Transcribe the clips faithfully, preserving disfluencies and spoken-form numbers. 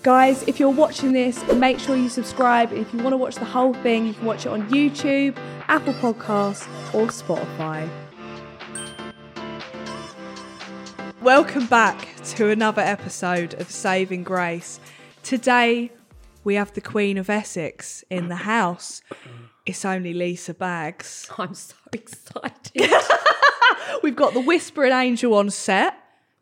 Guys, if you're watching this, make sure you subscribe. And if you want to watch the whole thing, you can watch it on YouTube, Apple Podcasts, or Spotify. Welcome back to another episode of Saving Grace. Today, we have the Queen of Essex in the house. It's only Lisa Baggs. I'm so excited. We've got the Whispering Angel on set,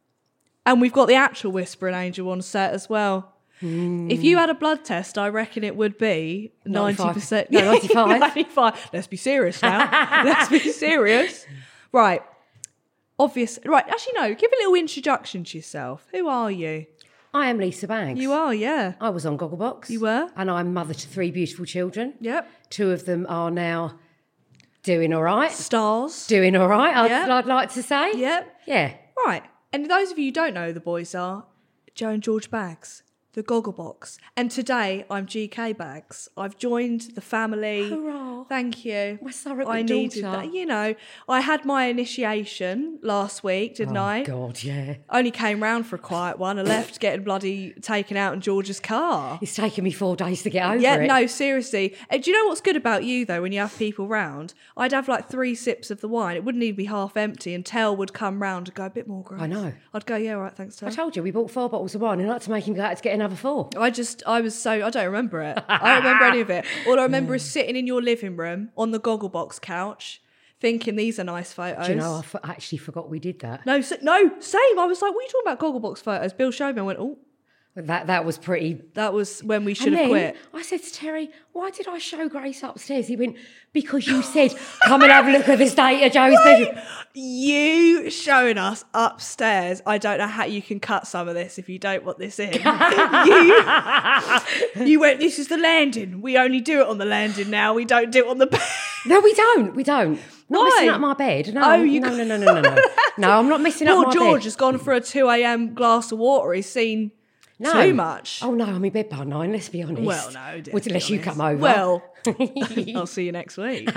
and we've got the actual Whispering Angel on set as well. Mm. If you had a blood test, I reckon it would be ninety percent. No, ninety-five. ninety-five. Let's be serious now. Let's be serious. Right. Obvious. Right. Actually, no. Give a little introduction to yourself. Who are you? I am Lisa Baggs. You are, yeah. I was on Gogglebox. You were? And I'm mother to three beautiful children. Yep. Two of them are now doing all right. Stars. Doing all right, I'd, Yep. I'd like to say. Yep. Yeah. Right. And those of you who don't know who the boys are, Joe and George Baggs, the Gogglebox. And today, I'm G K Baggs. I've joined the family. Hurrah. Thank you. My surrogate I needed daughter. that. You know, I had my initiation last week, didn't oh, I? God, yeah. Only came round for a quiet one. I left getting bloody taken out in George's car. It's taken me four days to get over Yeah, it. no, seriously. Uh, do you know what's good about you, though, when you have people round? I'd have like three sips of the wine. It wouldn't even be half empty, and Tel would come round and go, a bit more, Grace. I know. I'd go, yeah, all right, thanks, Tel. I told you, we bought four bottles of wine and I had to make him go out to get another four. I just, I was so, I don't remember it. I don't remember any of it. All I remember is sitting in your living room on the Gogglebox couch, thinking these are nice photos. Do you know, I f- actually forgot we did that. No, so, no, same. I was like, what are you talking about Gogglebox photos? Bill showed me, I went, oh. That that was pretty... That was when we should And have then quit. I said to Terry, why did I show Grace upstairs? He went, because you said, come and have a look at the state of Joe's bedroom. You showing us upstairs. I don't know how you can cut some of this if you don't want this in. you, you went, this is the landing. We only do it on the landing now. We don't do it on the bed. No, we don't. We don't. Not Why? messing up my bed. No, Oh, you no, got- no, no, no, no, no. No, I'm not messing up Poor my George bed. has gone for a two a.m. glass of water. He's seen No. too much. Oh, no, I'm in bed by nine, let's be honest. Well, no, let's Well, be unless you honest. come over. Well, I'll see you next week.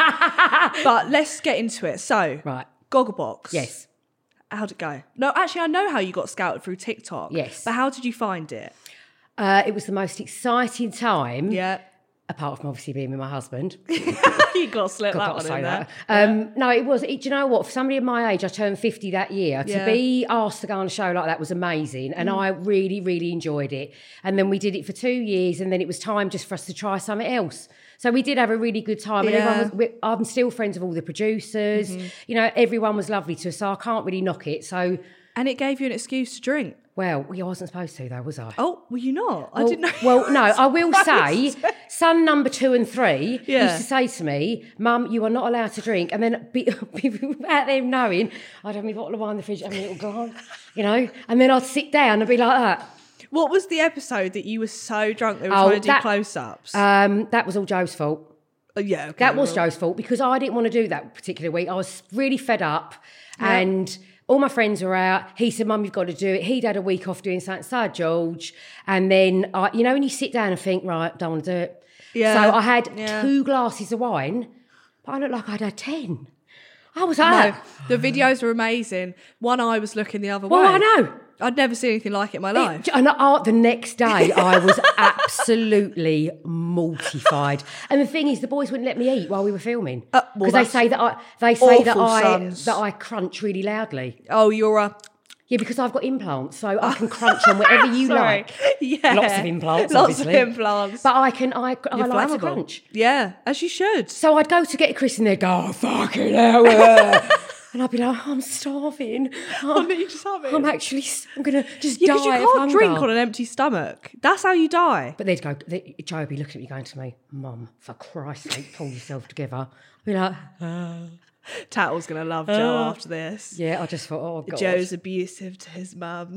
But let's get into it. So, Right. Gogglebox. Yes. How'd it go? No, actually, I know how you got scouted through TikTok. Yes. But how did you find it? Uh, it was the most exciting time, Yeah. apart from obviously being with my husband. you got to slip Got that to one say in there. that. Um, no, it was. It, do you know what? For somebody of my age, I turned fifty that year. Yeah. To be asked to go on a show like that was amazing, and I really, really enjoyed it. And then we did it for two years, and then it was time just for us to try something else. So we did have a really good time. And Yeah. everyone was, we, I'm still friends with all the producers. Mm-hmm. You know, everyone was lovely to us, so I can't really knock it. So, And it gave you an excuse to drink. well, I wasn't supposed to though, was I? Oh, were you not? I Well- didn't know. Well, no, I will say, Supposed to. son number two and three Yeah. used to say to me, Mum, you are not allowed to drink. And then be, without them knowing, I'd have my bottle of wine in the fridge, have a little glance, you know, and then I'd sit down and be like that. What was the episode that you were so drunk they were Oh, trying to do that- close-ups? Um, that was all Joe's fault. Oh, yeah, okay, That was well. Joe's fault because I didn't want to do that particular week. I was really fed up and all my friends were out. He said, Mum, you've got to do it. He'd had a week off doing Saint Side George. And then, I, you know, when you sit down and think, right, don't want to do it. Yeah, So I had yeah. two glasses of wine, but I looked like I'd had ten. I was like, No, the videos were amazing. One eye was looking the other well, way. I know. I'd never seen anything like it in my life. And I, the next day, I was absolutely mortified. And the thing is, the boys wouldn't let me eat while we were filming Uh, because well, they that's say that I they say that awful I sons. that I crunch really loudly. Oh, you're a... Yeah, because I've got implants, so I can crunch on whatever you Sorry. like. Yeah. Lots of implants, Lots obviously. of implants. But I can, I, I You're like to flammable. crunch. Yeah, as you should. So I'd go to get Chris and they'd go, oh, fucking hell. uh." And I'd be like, I'm starving. I'm, you just have it. I'm actually, I'm going to just Yeah, die because you of can't hunger. drink on an empty stomach. That's how you die. But they'd go, they, Joe would be looking at me going to me, Mum, for Christ's sake, pull yourself together. I'd be like, oh. Tattle's going to love Joe after this. Yeah, I just thought, oh, God. Joe's abusive to his mum.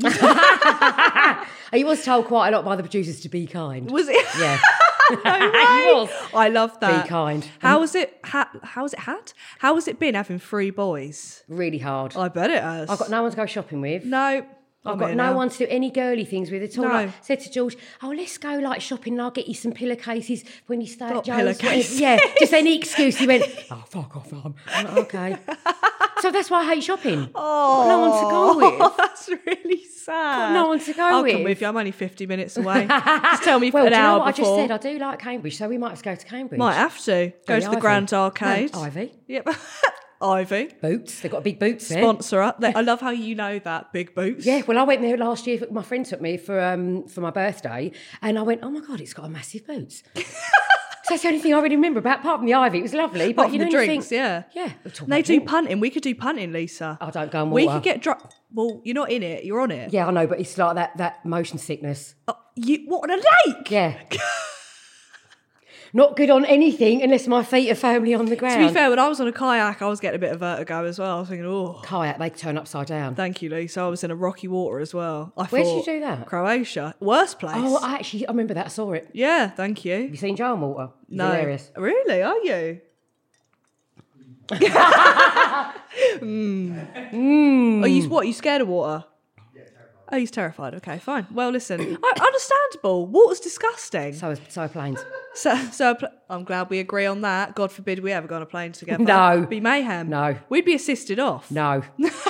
He was told quite a lot by the producers to be kind. Was it? Yeah. No He way. was. I love that. Be kind. How was it? Ha- how was it had? How has it been having three boys? Really hard. I bet it has. I've got no one to go shopping with. no. I've I'm got here no now. one to do any girly things with at all. No. Like, said to George, oh, let's go like shopping and I'll get you some pillowcases when you stay Got at Joe's. pillowcases. Yeah, just any excuse. He went, oh, fuck off, Mum. I'm like, okay. So that's why I hate shopping. Oh, Got no one to go with. That's really sad. Got no one to go I'll with. come with you. I'm only fifty minutes away. Just tell me Well, an do you know hour what before. I just said? I do like Cambridge, so we might have to go to Cambridge. Might have to go Go to the Ivy. Grand Arcade. No, Ivy. Yep. Ivy. Boots. They've got big boots there. Sponsor up. I love how you know that. Big boots. Yeah, well, I went there last year. My friend took me for um for my birthday, and I went, oh my God, it's got a massive boots. So that's the only thing I really remember about, apart from the Ivy. It was lovely. But Apart you from know, the you drinks, think, yeah. Yeah. we'll talk They about do drink. punting. We could do punting, Lisa. I don't go on We water. could get drunk. Well, you're not in it. You're on it. Yeah, I know, but it's like that that motion sickness. Oh, you what on a lake? Yeah. Not good on anything unless my feet are firmly on the ground. To be fair, when I was on a kayak, I was getting a bit of vertigo as well. I was thinking, oh, Kayak, they turn upside down. thank you, Lisa. I was in a rocky water as well. I Where did thought, you do that? Croatia. Worst place. Oh, I actually, I remember that. I saw it. yeah, thank you. Have you seen Joe on water? It's No. Hilarious. Really? Are you? mm. Are you what? You scared of water? Oh, he's terrified. Okay, fine. Well, listen, I, understandable. Water's disgusting. So, so are planes. So, so pl- I'm glad we agree on that. God forbid we ever go on a plane together. No. It'd be mayhem. No. We'd be assisted off. No.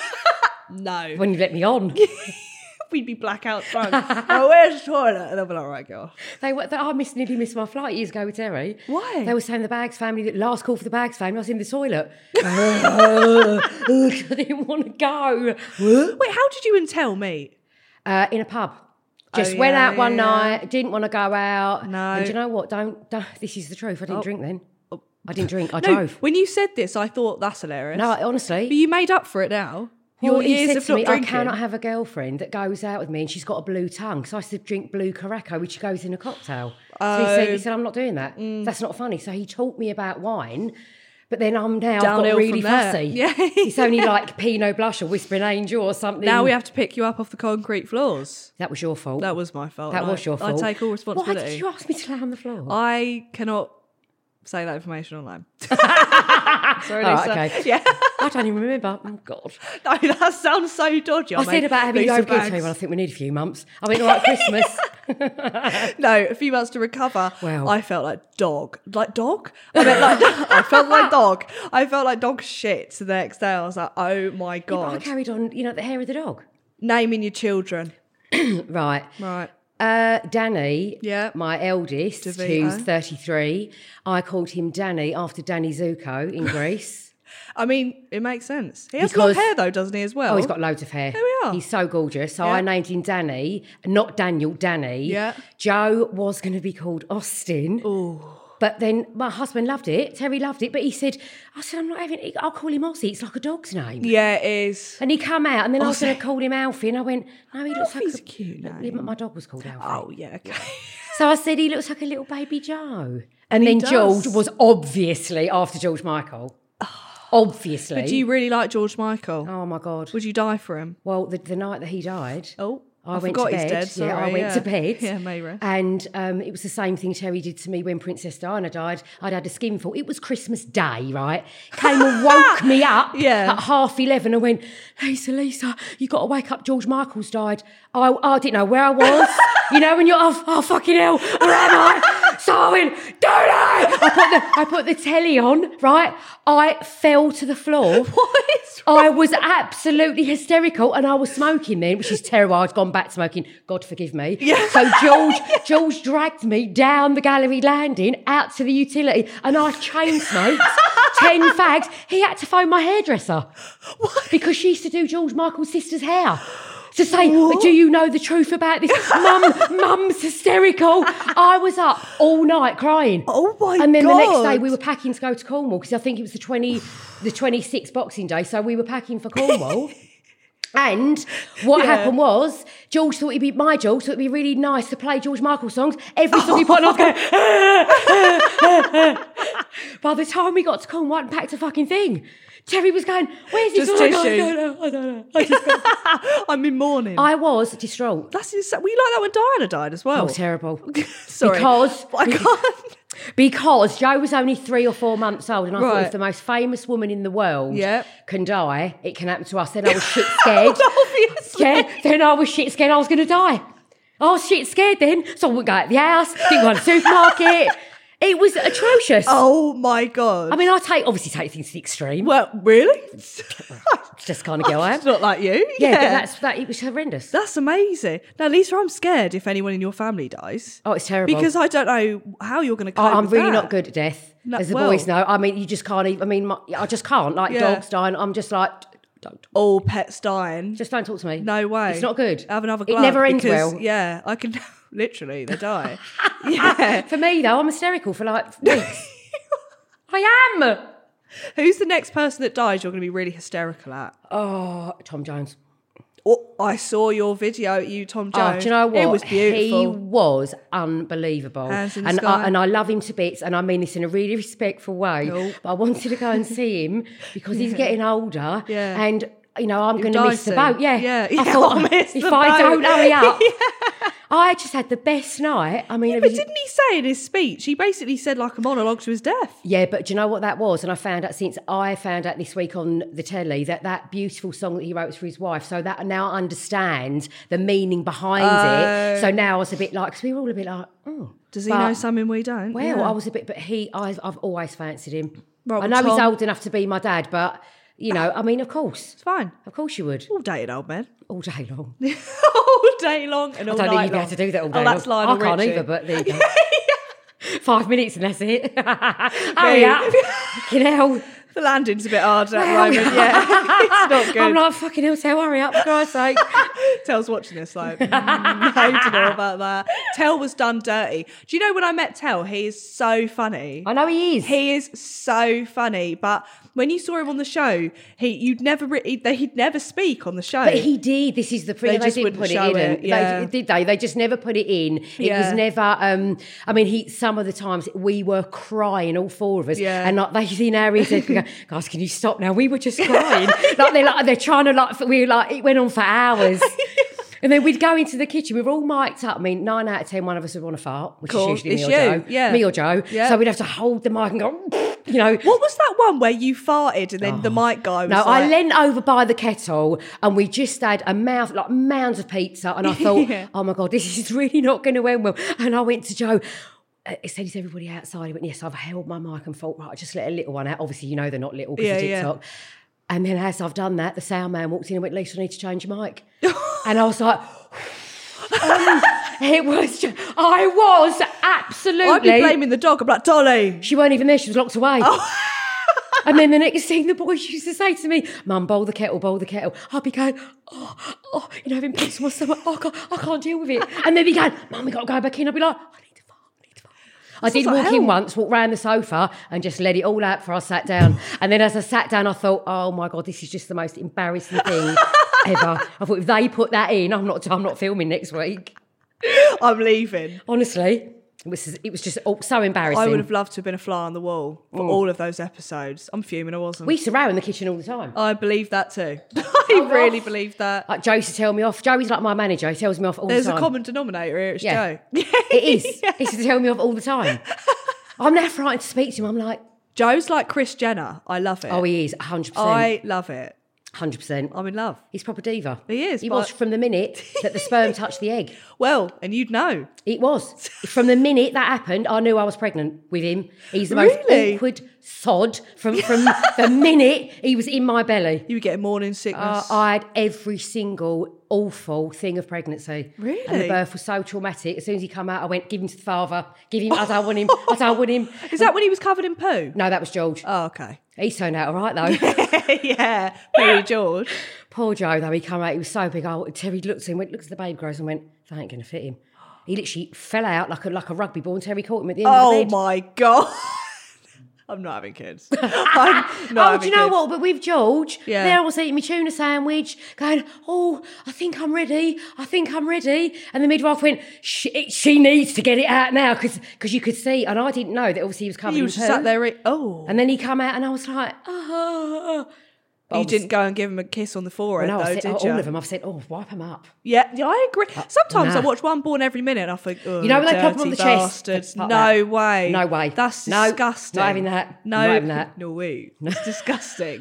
No. When you let me on. We'd be blackout drunk. Oh, where's the toilet? And they'll be like, all right, go. They were, they, I missed, nearly missed my flight years ago with Terry. Why? They were saying the Bags family, that last call for the Bags family, I was in the toilet. I didn't want to go. Wait, how did you and Tell meet? Uh, in a pub. Just Oh, went yeah, out one yeah. night, didn't want to go out. No. And do you know what? Don't, don't this is the truth. I didn't Oh. drink then. I didn't drink. I No, drove. when you said this, I thought that's hilarious. No, But honestly. you made up for it now. Your Well, he years said of to not me, drinking. I cannot have a girlfriend that goes out with me and she's got a blue tongue. So I said, drink blue Caraco, which goes in a cocktail. So he said, he said, I'm not doing that. Mm. That's not funny. So he taught me about wine. But then I'm now I've Downhill got really from there. fussy. Yeah. It's only like Pinot Blush or Whispering Angel or something. Now we have to pick you up off the concrete floors. That was your fault. That was my fault. That and was I- your fault. I take all Why responsibility. did you ask me to lay on the floor? I cannot say that information online. Sorry, Oh, Lisa. okay. Yeah. I don't even remember. Oh, God. No, that sounds so dodgy. I mate. said about having Lisa no kids. Bags. Well, I think we need a few months. I went, all right, Christmas. No, a few months to recover. Wow. I felt like dog. Like dog? I meant like I felt like dog. I felt like dog shit the next day. I was like, oh my Yeah, but I God. carried on, you know, the hair of the dog. Naming your children. Right. Right. Uh, Danny, Yeah. my eldest, DeVito. who's thirty-three, I called him Danny after Danny Zuko in Greece. I mean, it makes sense. He has Because- long hair though, doesn't he, as well? Oh, he's got loads of hair. There we are. He's so gorgeous. So Yeah. I named him Danny, not Daniel, Danny. Yeah. Joe was going to be called Austin. Ooh. But then my husband loved it. Terry loved it. But he said, I said, I'm not having it. I'll call him Aussie. It's like a dog's name. Yeah, it is. And he come out, and then I was Aussie. going to call him Alfie, and I went, no, he looks Alfie's like a cute name. Yeah, but my dog was called Alfie. Oh, yeah, okay. So I said, he looks like a little baby Joe. And he then does. George was obviously after George Michael. Obviously. But do you really like George Michael? Oh, my God. Would you die for him? Well, the, the night that he died, Oh, I, I, went forgot to bed. he's dead. Sorry, yeah, I went yeah. to bed. Yeah, Mayra. And um, it was the same thing Terry did to me when Princess Diana died. I'd had a skinful. It was Christmas Day, right? Came and woke me up Yeah. at half eleven and went, Lisa, Lisa, you got to wake up. George Michael's died. I, I didn't know where I was. You know, when you're, oh, oh, fucking hell, where am I? So I went, don't I? I put, the, I put the telly on, right? I fell to the floor. What is wrong? I was absolutely hysterical, and I was smoking then, which is terrible. I'd gone back smoking. God forgive me. Yeah. So George, George dragged me down the gallery landing out to the utility, and I chain smoked ten fags. He had to phone my hairdresser What? because she used to do George Michael's sister's hair. To say, What? do you know the truth about this? Mum, mum's hysterical. I was up all night crying. Oh my And then God. the next day we were packing to go to Cornwall because I think it was the twenty, the twenty-sixth Boxing Day. So we were packing for Cornwall. And what Yeah. happened was, George thought it'd be my George thought it'd be really nice to play George Michael songs. Every song he put on, I was going. By the time we got to Cornwall, I hadn't packed a fucking thing. Terry was going, "Where's this?" Just song?" I go, tissue. I don't know. I don't know. I just got- I'm in mourning. I was distraught. That's insane. We like that when Diana died as well. Oh, terrible. Sorry. Because I can't. because Joe was only three or four months old, and I thought Right. if the most famous woman in the world Yep. can die, it can happen to us. Then I was shit scared. Obviously. Yeah, then I was shit scared I was going to die. I was shit scared then, so I wouldn't go out the house, didn't go to the supermarket. It was atrocious. Oh my God. I mean, I take obviously take things to the extreme. well, really? Just kind of go I am. It's not like you. Yeah, Yeah, but that's that. It was horrendous. That's amazing. Now, Lisa, I'm scared if anyone in your family dies. Oh, it's terrible. Because I don't know how you're going to cope I, I'm with really that. not good at death, No, as the well- boys know. I mean, you just can't even. I mean, my, I just can't. Like Yeah. dogs dying. I'm just like, don't. All pets dying. Just don't talk to me. No way. It's not good. Have another It glove. never ends because, well. Yeah, I can literally, they die. Yeah. For me though, I'm hysterical for like weeks. I am. Who's the next person that dies you're going to be really hysterical at? Oh, Tom Jones. Oh, I saw your video, you, Tom Jones. Oh, do you know what? It was beautiful. He was unbelievable. Hands in the and sky. I, and I love him to bits, and I mean this in a really respectful way. Nope. But I wanted to go and see him because he's getting older. Yeah. And, you know, I'm going to die miss the soon. boat. Yeah. Yeah. I Yeah, thought, I'll miss if the I boat. don't hurry up. I just had the best night. I mean, it But was, didn't he say in his speech, he basically said like a monologue to his death? yeah, but do you know what that was? And I found out since I found out this week on the telly that that beautiful song that he wrote was for his wife. So that I now understand the meaning behind it. So now I was a bit like, because we were all a bit like, oh. Does he But- know something we don't? Well, Yeah. I was a bit, but he, I, I've always fancied him. Right, I well, know he's Tom- old enough to be my dad, but, you know, I mean, of course. It's fine. Of course you would. All dated old men. All day long. all day long and all I don't think night you'd be long. able to do that all day Oh, that's long. Lionel I can't Richie. either, but there you go. Five minutes and that's it. Hurry Yeah. up. Fucking hell. The landing's a bit hard at the moment, yeah. It's not good. I'm like, fucking hell, so hurry up, for Christ's sake. Tel's watching this like, mm, I don't know about that. Tel was done dirty. Do you know when I met Tel, he is so funny. I know he is. He is so funny, but when you saw him on the show, he you'd never re- he, he'd never speak on the show. But he did. This is the thing. They They, just didn't wouldn't put it show in. it, and yeah. They, did they? They just never put it in. It Yeah. was never. Um, I mean, he. Some of the times we were crying, all four of us. Yeah. And like they seen Harry said, "Guys, can you stop now?" We were just crying. like they're like they're trying to like. We were like it went on for hours. And then we'd go into the kitchen. We were all mic'd up. I mean, nine out of ten, one of us would want to fart, which Cool. is usually me It's or you, Joe. yeah. Me or Joe. Yeah. So we'd have to hold the mic and go, you know. What was that one where you farted and then the mic guy was No, like... I leant over by the kettle and we just had a mouth, like mounds of pizza. And I thought, Yeah. oh my God, this is really not going to end well. And I went to Joe. Uh, he said, is everybody outside? He went, yes, I've held my mic and thought, right, I just let a little one out. Obviously, you know they're not little because Yeah, of yeah. TikTok. And then as I've done that, the sound man walked in and went, Lisa, I need to change your mic. And I was like... um, it was just, I was absolutely... I'd be blaming the dog. I'm like, Dolly. She weren't even there. She was locked away. And then the next thing the boys used to say to me, Mum, boil the kettle, boil the kettle. I'd be going, oh, oh, you know, having pins in my stomach. Oh, God, I can't deal with it. And then be going, Mum, we got to go back in. I'd be like, I need to fart, I need to fart. I did like walk hell. in once, walk round the sofa and just let it all out before I sat down. And then as I sat down, I thought, oh, my God, this is just the most embarrassing thing ever. I thought, if they put that in, I'm not, I'm not filming next week. I'm leaving. Honestly. It was, it was just oh, so embarrassing. I would have loved to have been a fly on the wall for all of those episodes. I'm fuming I wasn't. We used to row in the kitchen all the time. I believe that too. I really off. believe that. Like Joe used to tell me off. Joey's like my manager. He tells me off all There's the a time. common denominator here. It's Yeah. Joe. It is. He used to tell me off all the time. I'm now frightened to speak to him. I'm like, Joe's like Kris Jenner. I love it. oh, he is one hundred percent. I love it. one hundred percent. I'm in love. He's proper diva. He is, He but- was from the minute that the sperm touched the egg. Well, and you'd know. It was. From the minute that happened, I knew I was pregnant with him. He's the Really? most awkward sod from, from the minute he was in my belly. You were getting morning Uh, sickness. I had every single awful thing of pregnancy. Really? And the birth was so traumatic. As soon as he came out, I went, give him to the father. Give him, I don't want him. I don't want him. Is that when he was covered in poo? No, that was George. Oh, okay. He turned out all right, though. Yeah. Pooey George. Poor Joe, though, he came out, he was so big. Oh, Terry looked at him, went, looked at the baby grows and went, that ain't going to fit him. He literally fell out like a, like a rugby ball and Terry caught him at the end Oh of the bed. my God. I'm not having kids. I'm not Oh, having do you know kids. what? But with George, Yeah. there I was eating my tuna sandwich, going, oh, I think I'm ready. I think I'm ready. And the midwife went, she, she needs to get it out now because you could see. And I didn't know that obviously he was covered You in were just poo. sat there. e- Oh. And then he come out and I was like, oh. You didn't go and give him a kiss on the forehead, No, though, I said, did oh, you? all of them. I've said, oh, wipe them up. Yeah, yeah, I agree. Sometimes nah. I watch One Born every minute and I think, oh, You know when they pop them on dirty the chest? bastards. Like No that. way. No way. That's No, disgusting. not having that. No, Not having that. No way. It's disgusting.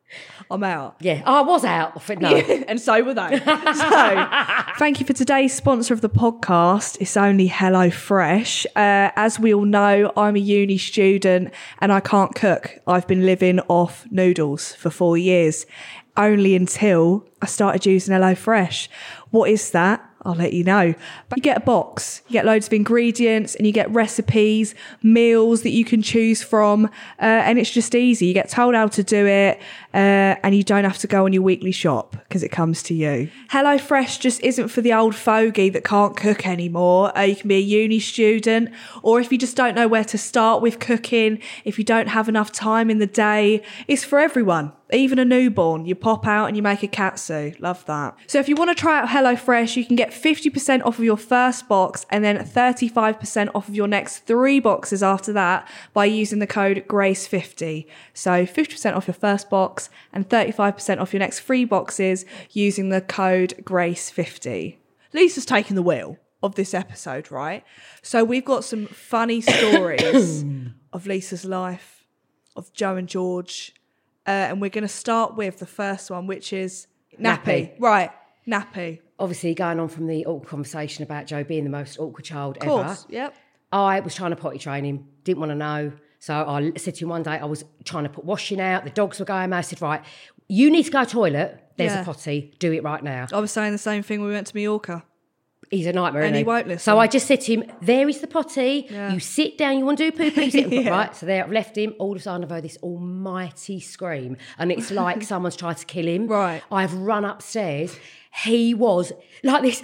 I'm out. Yeah, oh, I was out. For, no. And so were they. So, thank you for today's sponsor of the podcast. It's only HelloFresh. Uh, as we all know, I'm a uni student and I can't cook. I've been living off noodles for four years, only until I started using HelloFresh. What is that? I'll let you know. But you get a box, you get loads of ingredients and you get recipes, meals that you can choose from. Uh, and it's just easy. You get told how to do it uh, and you don't have to go on your weekly shop because it comes to you. HelloFresh just isn't for the old fogey that can't cook anymore. Uh, you can be a uni student, or if you just don't know where to start with cooking, if you don't have enough time in the day, it's for everyone. Even a newborn, you pop out and you make a katsu. Love that. So if you want to try out HelloFresh, you can get fifty percent off of your first box and then thirty-five percent off of your next three boxes after that by using the code grace fifty. So fifty percent off your first box and thirty-five percent off your next three boxes using the code grace fifty. Lisa's taking the wheel of this episode, right? So we've got some funny stories of Lisa's life, of Joe and George. Uh, and we're going to start with the first one, which is nappy. Nappy. Right, nappy. Obviously, going on from the awkward conversation about Joe being the most awkward child Of course, ever. yep. I was trying to potty train him, didn't want to know. So I said to him one day, I was trying to put washing out, the dogs were going mad. I said, right, you need to go to the toilet, there's Yeah. a potty, do it right now. I was saying the same thing when we went to Mallorca. He's a nightmare, And isn't he won't listen. So I just said to him, there is the potty. Yeah. You sit down, you want to do poo poo, you sit Yeah. right. So there, I've left him. All of a sudden, I've heard this almighty scream. And it's like someone's tried to kill him. Right. I've run upstairs. He was like this,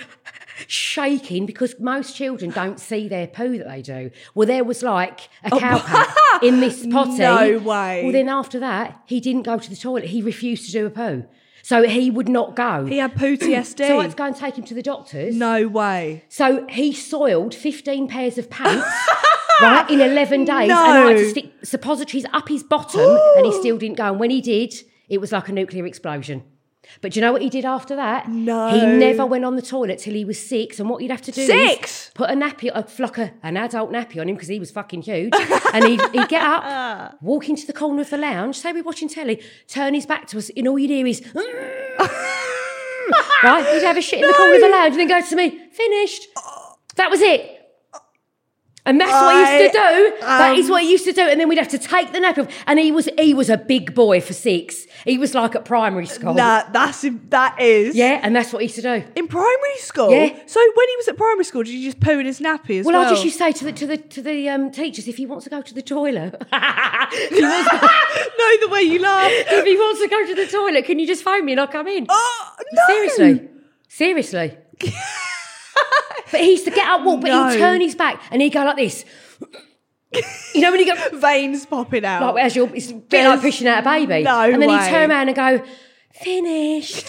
shaking, because most children don't see their poo that they do. Well, there was like a cowpat in this potty. No way. Well, then after that, he didn't go to the toilet. He refused to do a poo. So he would not go. He had P T S D. So I had to go and take him to the doctors. No way. So he soiled fifteen pairs of pants, right, in eleven days. No. And I had to stick suppositories up his bottom and he still didn't go. And when he did, it was like a nuclear explosion. But do you know what he did after that? No. He never went on the toilet till he was six. And what you'd have to do Six? is put a nappy, a flock, a, an adult nappy on him because he was fucking huge. And he'd, he'd get up, walk into the corner of the lounge, say we're watching telly, turn his back to us, and all you'd hear is... right? He'd have a shit in the corner of the lounge and then go to me, finished. That was it. And that's what he used to do. That is what he used to do. And then we'd have to take the nappy off. And he was he was a big boy for six. He was like at primary school. Nah, that's that is. Yeah, and that's what he used to do. In primary school? Yeah. So when he was at primary school, did you just poo in his nappy as well? Well, I just used to say to the to the to the um, teachers, if he wants to go to the toilet, if, he wants to, No, the way you laugh. if he wants to go to the toilet, can you just phone me and I'll come in? Oh, no. Seriously, seriously. But he used to get up, walk, but No. he'd turn his back and he'd go like this. You know when you go, Veins popping out. like as you're, it's a bit There's like pushing out a baby. no and then way. he'd turn around and go, finished.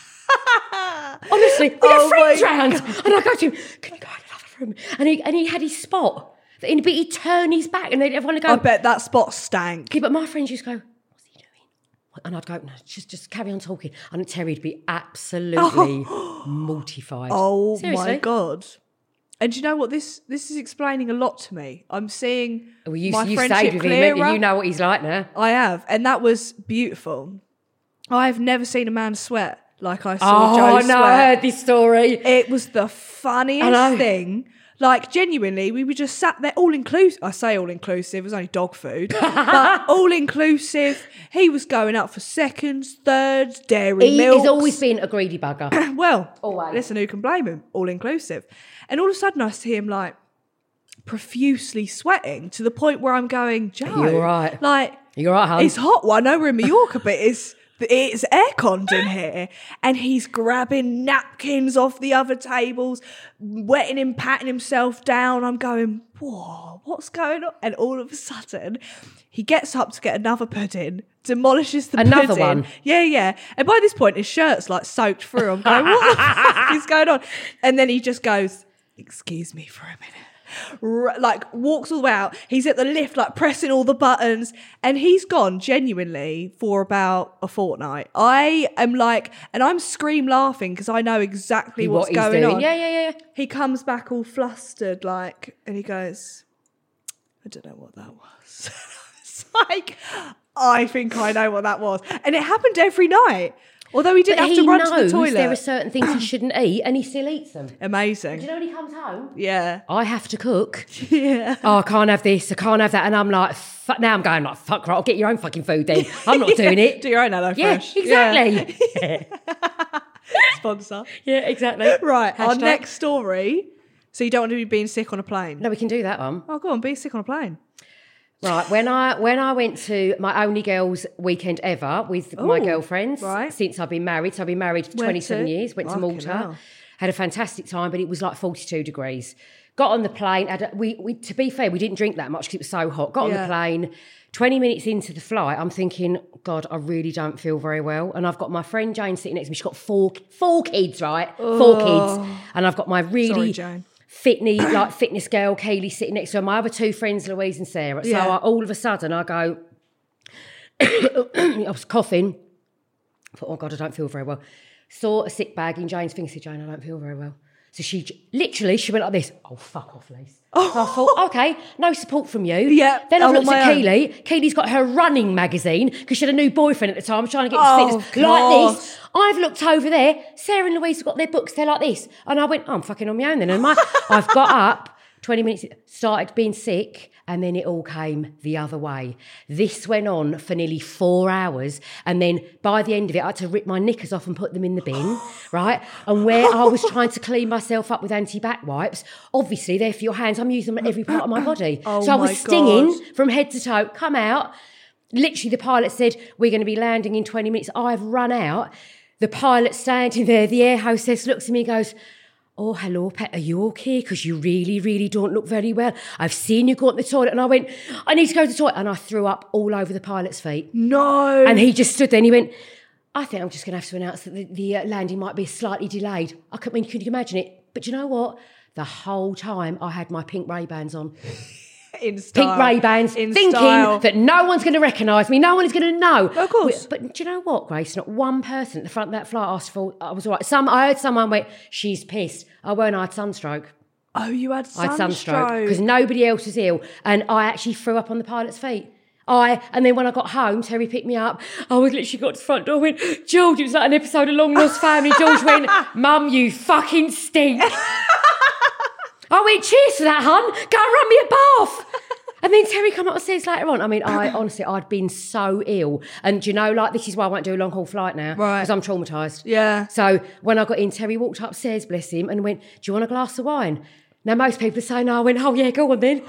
Honestly, we Oh had friends my round. And I go to him, can you go in another room? And he, and he had his spot. And but he'd turn his back and they'd everyone would go, I bet that spot stank. okay, but my friends used to go, what's he doing? And I'd go, no, just, just carry on talking. And Terry'd be absolutely mortified. Oh Seriously. my God. And do you know what? This this is explaining a lot to me. I'm seeing Well, you, my you friendship stayed with him, clearer. didn't you? You know what he's like now. I have. And that was beautiful. I've never seen a man sweat like I saw Oh, Joe no, sweat. I heard this story. It was the I know. funniest thing. Like, genuinely, we were just sat there all inclusive. I say all inclusive, it was only dog food. But all inclusive. He was going up for seconds, thirds, dairy He milk. has always been a greedy bugger. Well, Always. listen, who can blame him? All inclusive. And all of a sudden I see him like profusely sweating to the point where I'm going, Joe. you all right? Like, You all right, hun? it's hot. Well, I know we're in Mallorca, but it's it's air-conned in here. And he's grabbing napkins off the other tables, wetting him, patting himself down. I'm going, whoa, what's going on? And all of a sudden, he gets up to get another pudding, demolishes the Another pudding. one? Yeah, yeah. And by this point, his shirt's like soaked through. I'm going, what the fuck is going on? And then he just goes, excuse me for a minute. R- like walks all the way out. He's at the lift, like pressing all the buttons, and he's gone genuinely for about a fortnight. I am like, and I'm scream laughing because I know exactly What what's he's going doing. on. Yeah, yeah, yeah. He comes back all flustered, like, and he goes, I don't know what that was. It's like, I think I know what that was. And it happened every night. Although he didn't But have he to run knows to the toilet. there are certain things he shouldn't eat, and he still eats them. Amazing. Do you know when he comes home? Yeah. I have to cook. Yeah. Oh, I can't have this. I can't have that. And I'm like, fuck. Now I'm going like, fuck right. I'll get your own fucking food then. I'm not doing it. Do your own HelloFresh. Yeah, exactly. Yeah. Sponsor. Yeah, exactly. Right. Our Hashtag. next story. So you don't want to be being sick on a plane? No, we can do that one. Oh, go on. Be sick on a plane. Right, when I when I went to my only girls' weekend ever with my Ooh, girlfriends right. since I've been married, so I've been married for Where twenty-seven to? years, went to Fucking Malta, hell. had a fantastic time, but it was like forty-two degrees. Got on the plane, had a, we, we to be fair, we didn't drink that much because it was so hot. Got on Yeah. the plane, twenty minutes into the flight, I'm thinking, God, I really don't feel very well. And I've got my friend Jane sitting next to me, she's got four, four kids, right? Four kids. And I've got my really... Sorry, Jane. fitness, like fitness girl, Kaylee sitting next to her. My other two friends, Louise and Sarah. So Yeah. I, all of a sudden I go, I was coughing. I thought, oh God, I don't feel very well. Saw a sick bag in Jane's finger. Said, Jane, I don't feel very well. So she j- literally, she went like this. Oh, fuck off, Lise. Oh. So I thought, okay, no support from you. Yeah, Then I I'm on looked at my own. Kaylee. Kaylee's got her running magazine because she had a new boyfriend at the time, trying to get Oh, his fitness God. like this. I've looked over there. Sarah and Louise have got their books. They're like this. And I went, oh, I'm fucking on my own then. And my, I've got up, twenty minutes, started being sick, and then it all came the other way. This went on for nearly four hours. And then by the end of it, I had to rip my knickers off and put them in the bin, right? And where I was trying to clean myself up with anti-back wipes, obviously they're for your hands. I'm using them at every part of my body. Oh so I was my stinging God. from head to toe, come out. Literally, the pilot said, we're going to be landing in twenty minutes. I've run out. The pilot standing there, the air hostess looks at me and goes, oh, hello, Pet, are you okay? Because you really, really don't look very well. I've seen you go to the toilet. And I went, I need to go to the toilet. And I threw up all over the pilot's feet. No. And he just stood there and he went, I think I'm just going to have to announce that the, the uh, landing might be slightly delayed. I could, I mean, could you imagine it? But you know what? The whole time I had my pink Ray-Bans on. In style. Pink Ray-Bans, In thinking style. that no one's going to recognise me, no one is going to know. Of course. But do you know what, Grace? Not one person at the front of that flight asked for, I was all right. Some, I heard someone went, she's pissed. I won't, I had sunstroke. Oh, you had I had sunstroke sunstroke. because nobody else was ill, and I actually threw up on the pilot's feet. I and then when I got home, Terry picked me up. I was literally got to the front door. I went, George, it was like an episode of Long Lost Family. George went, Mum, you fucking stink. I went, cheers for that, hun. Go and run me a bath. And then Terry come upstairs later on. I mean, I honestly, I'd been so ill. And do you know, like, this is why I won't do a long haul flight now. Right. Because I'm traumatised. Yeah. So when I got in, Terry walked upstairs, bless him, and went, do you want a glass of wine? Now, most people are saying no. I went, oh, yeah, go on then.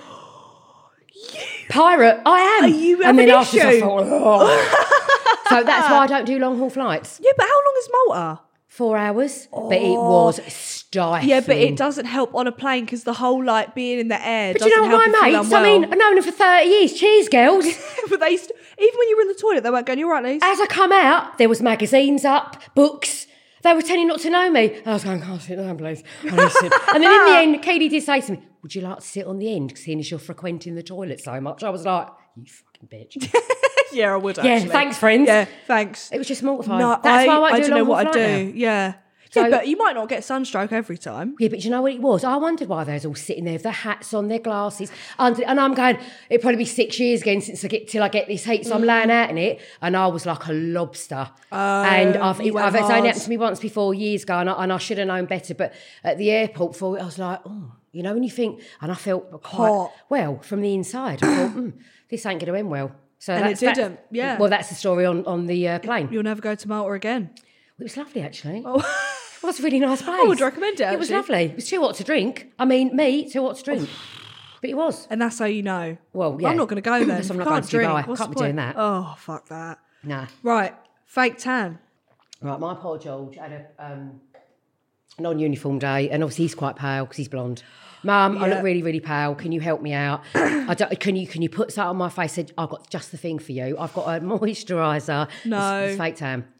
Pirate, I am. Are you and have then an after I issue? thought, oh. So that's why I don't do long haul flights. Yeah, but how long is Malta? Four hours. But it was stifling. Yeah, but it doesn't help on a plane because the whole, like, being in the air But doesn't you know help what, my you feel mates? I unwell. mean, I've known them for thirty years. Cheers, girls. But they st- even when you were in the toilet, they weren't going, you're right, Lise. As I come out, there was magazines up, books. They were telling not to know me. I was going, oh, sit down, please. I need to sit. And then in the end, Katie did say to me, would you like to sit on the end, seeing as you're frequenting the toilet so much? I was like, you fucking bitch. Yeah, I would Yeah, actually. thanks, friends. Yeah, thanks. It was just mortifying. No, That's I, why I won't I do don't a know long what haul I flight do. now. Yeah. So- yeah, but you might not get sunstroke every time. Yeah, but you know what it was? I wondered why they was all sitting there with their hats on, their glasses, under, and I'm going, it'll probably be six years again since I get till I get this heat, so I'm laying out in it, and I was like a lobster. and I've, you went I've it's only hard. happened to me once before, years ago, and I, and I should have known better. But at the airport, for it, I was like, oh, you know, when you think, and I felt quite Hot. well from the inside. I thought, mm, this ain't going to end well. So And it that's, that's- didn't, yeah. Well, that's the story on on the uh, plane. You'll never go to Malta again. It was lovely, actually. Oh. It was a really nice place. I would recommend it, It was actually. lovely. It was too hot to drink. I mean, me, too hot to drink. But it was. And that's how you know. Well, yeah. I'm not going to go then. Yes, I'm not Can't going to drink. Dubai. What's Can't the be doing point? that. Oh, fuck that. Nah. Right. Fake tan. Right, my poor George had a um, non-uniform day, and obviously he's quite pale because he's blonde. Mum, I Yeah. look really, really pale. Can you help me out? I don't, can you can you put something on my face? I said, I've got just the thing for you. I've got a moisturiser. No. It's, it's fake tan.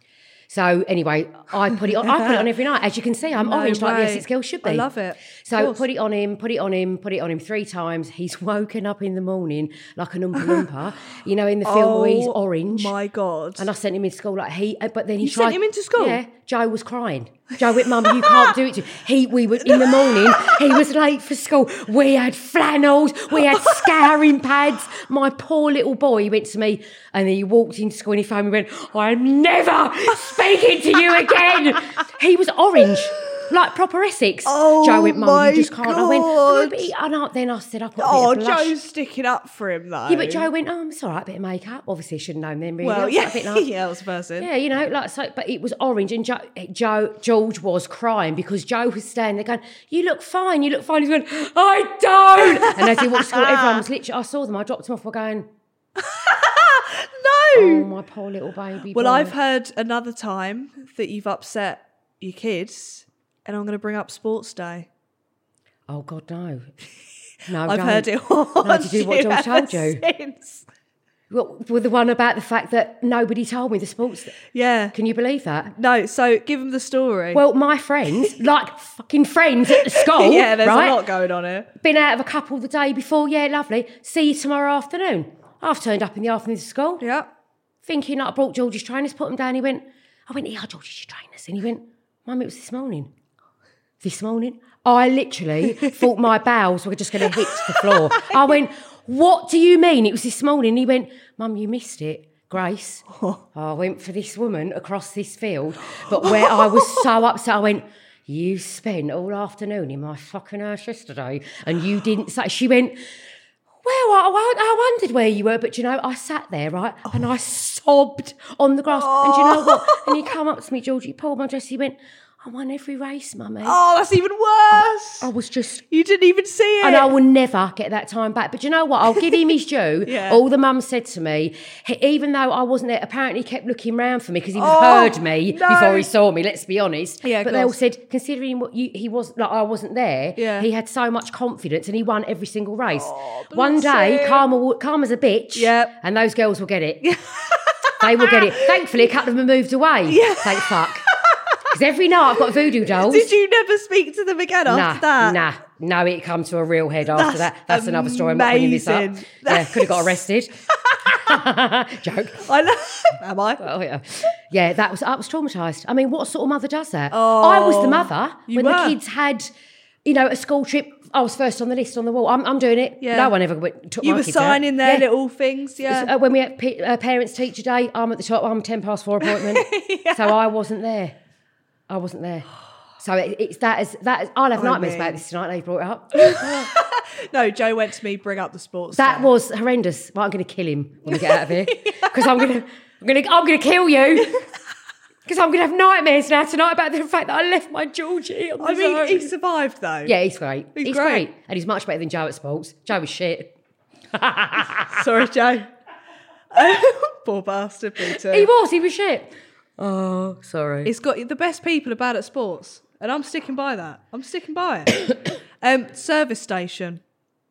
So anyway, I put it on. I put it on every night. As you can see, I'm No orange like the way. Essex girl should be. I love it. Of So course. put it on him, put it on him, put it on him three times. He's woken up in the morning like an Oompa Loompa. You know, in the film where he's Oh, orange. my God. And I sent him into school like he, but then he You tried. sent him into school? Yeah, Joe was crying. Joe went, Mum, you can't do it to He, we were in the morning, he was late for school. We had flannels, we had scouring pads. My poor little boy, he went to me and then he walked into school and he phoned me and went, I'm never speaking to you again. He was orange. Like proper Essex. Oh, Joe went, Mum, my you just can't. I went, God. oh, but he, and I, then I said, I put a Oh, bit of blush. Joe's sticking up for him, though. Yeah, but Joe went, oh, it's all right, a bit of makeup. Obviously, I should have known then, really. Well, It was yeah, like a bit like, yeah, that was the person. yeah, you know, like so, but it was orange, and Joe, Joe, George was crying because Joe was standing there going, "You look fine, you look fine." He went, "I don't." And as he walked to school, everyone was literally. I saw them. I dropped him off. We're going, No. "Oh, my poor little baby." Well, boy." I've heard another time that you've upset your kids, and I'm going to bring up Sports Day. Oh God, no, no. I've don't. heard it all. No, did you do what George told you? Since. What, with the one about the fact that nobody told me the sports. Yeah. Can you believe that? No, so give them the story. Well, my friends, like fucking friends at the school, yeah, there's right? a lot going on here. Been out of a couple the day before. Yeah, lovely. See you tomorrow afternoon. I've turned up in the afternoon to school. Yeah. Thinking like I brought George's trainers, put them down. He went, I went, yeah, George's trainers. And he went, Mum, it was this morning. This morning? I literally thought my bowels were just going to hit the floor. I went, what do you mean it was this morning? He went, Mum, you missed it, Grace. Oh. I went for this woman across this field, but where I was so upset, I went, you spent all afternoon in my fucking house yesterday and you didn't say. She went, well, I, I wondered where you were, but you know, I sat there, right, and I sobbed on the grass. Oh. And do you know what? And he came up to me, George, he pulled my dress, he went, I won every race, Mummy. Oh, that's even worse. I was just... You didn't even see it. And I will never get that time back. But you know what? I'll give him his due. Yeah. All the mum said to me, he, even though I wasn't there, apparently he kept looking round for me because he Oh, heard me no. before he saw me, let's be honest. Yeah, of but they all course. said, considering what you, he was, like I wasn't there, Yeah. he had so much confidence and he won every single race. Oh, One bless day, him. Karma, will- Karma's a bitch. Yep. And those girls will get it. They will get it. Thankfully, a couple of them moved away. Yeah. Thank fuck. Because every night I've got voodoo dolls. Did you never speak to them again after nah, that? Nah, no, it come to a real head after That's that. That's another story. I'm not bringing this up. amazing. Yeah, could have got arrested. Joke. I know. Am I? Oh yeah, yeah. That was I was traumatised. I mean, what sort of mother does that? Oh, I was the mother you when were. the kids had, you know, a school trip. I was first on the list on the wall. I'm, I'm doing it. Yeah. No one ever went, took You my were kids out. signing their Yeah. little things, yeah. Uh, when we had P- uh, parents teacher day, I'm at the top. I'm ten past four appointment, so I wasn't there. I wasn't there. So it, it's that is that is. I'll have I nightmares mean- about this tonight. They brought it up. No, Joe went to me, bring up the sports. That day. was horrendous. Well, I'm going to kill him when we get out of here because I'm going to, I'm going to, I'm going to kill you because I'm going to have nightmares now tonight about the fact that I left my Georgie on I his mean, own. he survived though. Yeah, he's great. He's He's, great. great. and he's much better than Joe at sports. Joe was shit. Sorry, Joe. Poor bastard, me too. He was. He was shit. Oh, sorry. It's got the best people are bad at sports, and I'm sticking by that. I'm sticking by it. um, service station.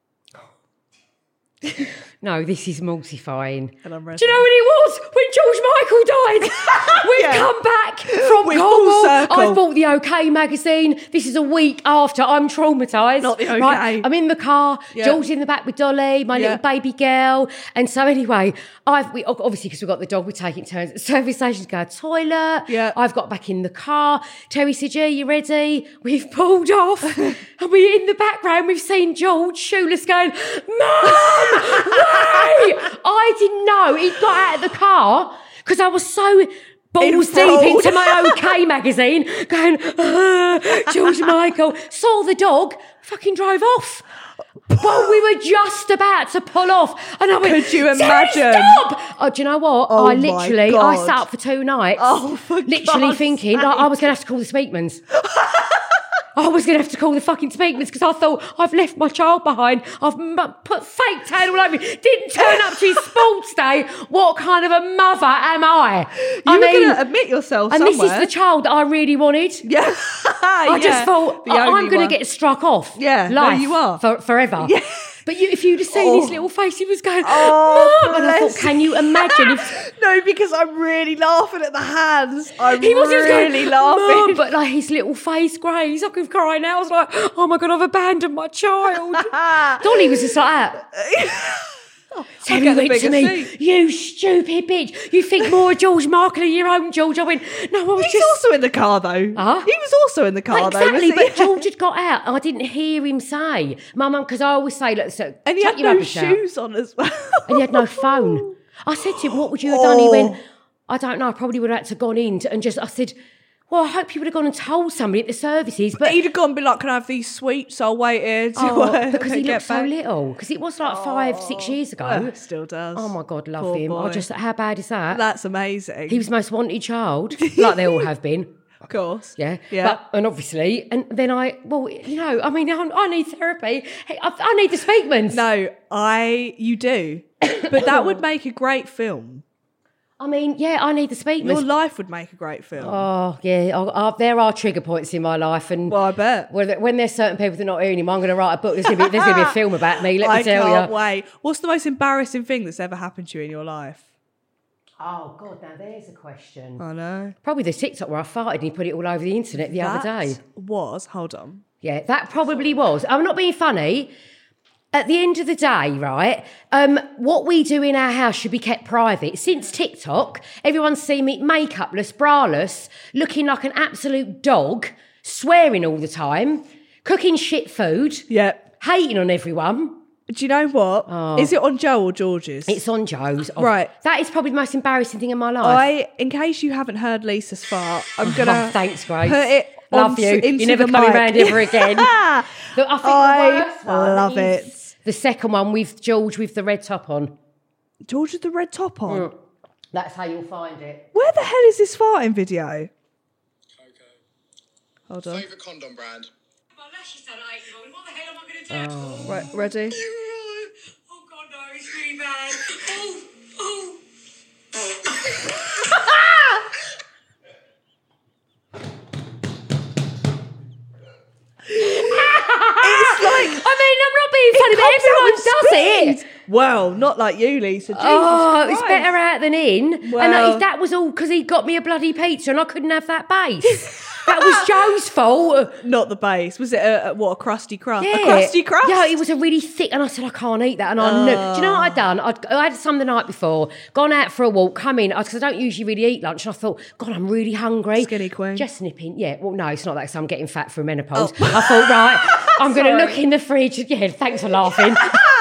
No, this is mortifying. And I'm ready. Do you know when it was? When George Michael died. We've Yeah. come back from We're full Cornwall. circle. I bought the OK magazine. This is a week after. I'm traumatised. Not the OK. Right? I'm in the car. Yeah. George's in the back with Dolly, my Yeah. little baby girl. And so anyway, I've we, obviously because we've got the dog, we're taking turns at the service station to go to the toilet. Yeah. I've got back in the car. Terry said, "Yeah, you ready?" We've pulled off, and we're in the background. We've seen George shoeless going, "Mum, wait!" I didn't know he got out of the car because I was so balls deep Enthralled. into my OK magazine, going, "Ah, George Michael." Saw the dog, fucking drove off. Well, we were just about to pull off, and I went, Could you "Terry, imagine?" stop!" Oh, do you know what? Oh I my literally, God. I sat up for two nights, Oh, for literally God's thinking like, I was going to have to call the Speakmans. I was going to have to call the fucking Speakmans because I thought I've left my child behind. I've m- put fake tan all over me. Didn't turn up to his sports day. What kind of a mother am I? You I were mean, going to admit yourself and somewhere. this is the child that I really wanted. Yeah. I just thought The I- I'm only going one. to get struck off. Yeah, no, life you are. for, forever. Yeah. But you, if you'd have seen Oh. his little face, he was going, Oh, Mum! And I bless thought, can you imagine if No, because I'm really laughing at the hands. I'm he was just really going, laughing. Mum, but like his little face grey, he's like crying out. I was like, oh my God, I've abandoned my child. Dolly was just like that. Terry get the went to bigger me, seat. you stupid bitch. You think more of George Michael than your own George. I went, no, I was He's just... also in the car though. Huh? He was also in the car though. Exactly, wasn't he? but George had got out. I didn't hear him say, my mum, because I always say, look, so, And he chuck had your no rubbish out. shoes on as well. And he had no phone. I said to him, what would you have done? He Oh. went, I don't know, I probably would have had to gone in to, and just, I said, well, I hope you would have gone and told somebody at the services. But He'd have gone and be like, can I have these sweets? I'll wait here to oh, uh, because he get looked so back. little. Because it was like five, six years ago. Oh, still does. Oh my God, love Poor him. I boy. just, how bad is that? That's amazing. He was the most wanted child, like they all have been. of course. Yeah, Yeah. But, and obviously, and then I, well, you know, I mean, I, I need therapy. Hey, I, I need the Speakmans. No, I, you do. But that would make a great film. I mean, yeah, I need the Your Speakmans. life would make a great film. Oh, yeah, I, I, there are trigger points in my life, and Well, I bet. when, when there's certain people that are not hearing him, I'm going to write a book. There's going to be there's going to be a film about me. Let me I tell can't you. wait. What's the most embarrassing thing that's ever happened to you in your life? Oh God, now there's a question. I know. Probably the TikTok where I farted and he put it all over the internet the other day. That was, hold on. Yeah, that probably was. I'm not being funny. At the end of the day, right, um, what we do in our house should be kept private. Since TikTok, everyone's seen me makeupless, braless, looking like an absolute dog, swearing all the time, cooking shit food, Yeah. hating on everyone. Do you know what? Is it on Joe or George's? It's on Joe's. Oh, Right. That is probably the most embarrassing thing in my life. I, in case you haven't heard Lisa's fart, I'm gonna Oh, thanks, Grace. put it Love onto- you. into You're never the coming mic. round ever again. The- I think I the worst one love is it. the second one with George with the red top on. George with the red top on. Mm. That's how you'll find it. Where the hell is this farting video? Hold on. Favourite condom brand? My lashes done eight year old. What the hell am I going to do? Right, ready? Oh God, no, it's really bad. Oh, oh. It's like I mean, I'm not being funny, but comes out everyone with does speed. it. Well, not like you, Lisa. Jesus Oh, it's Christ. better out than in. And Well- if that was all because he got me a bloody pizza and I couldn't have that base. That was Joe's fault. Not the base. Was it a, a what? A crusty crust? Yeah. A crusty crust? Yeah, it was a really thick, and I said, I can't eat that. And I knew. Do you know what I'd done? I'd, I had some the night before, gone out for a walk, come in, because I don't usually really eat lunch. And I thought, God, I'm really hungry. Skinny queen. Just nipping. Yeah, well, no, it's not that, because I'm getting fat through menopause. I thought, right, I'm going to Sorry. look in the fridge. Yeah, thanks for laughing.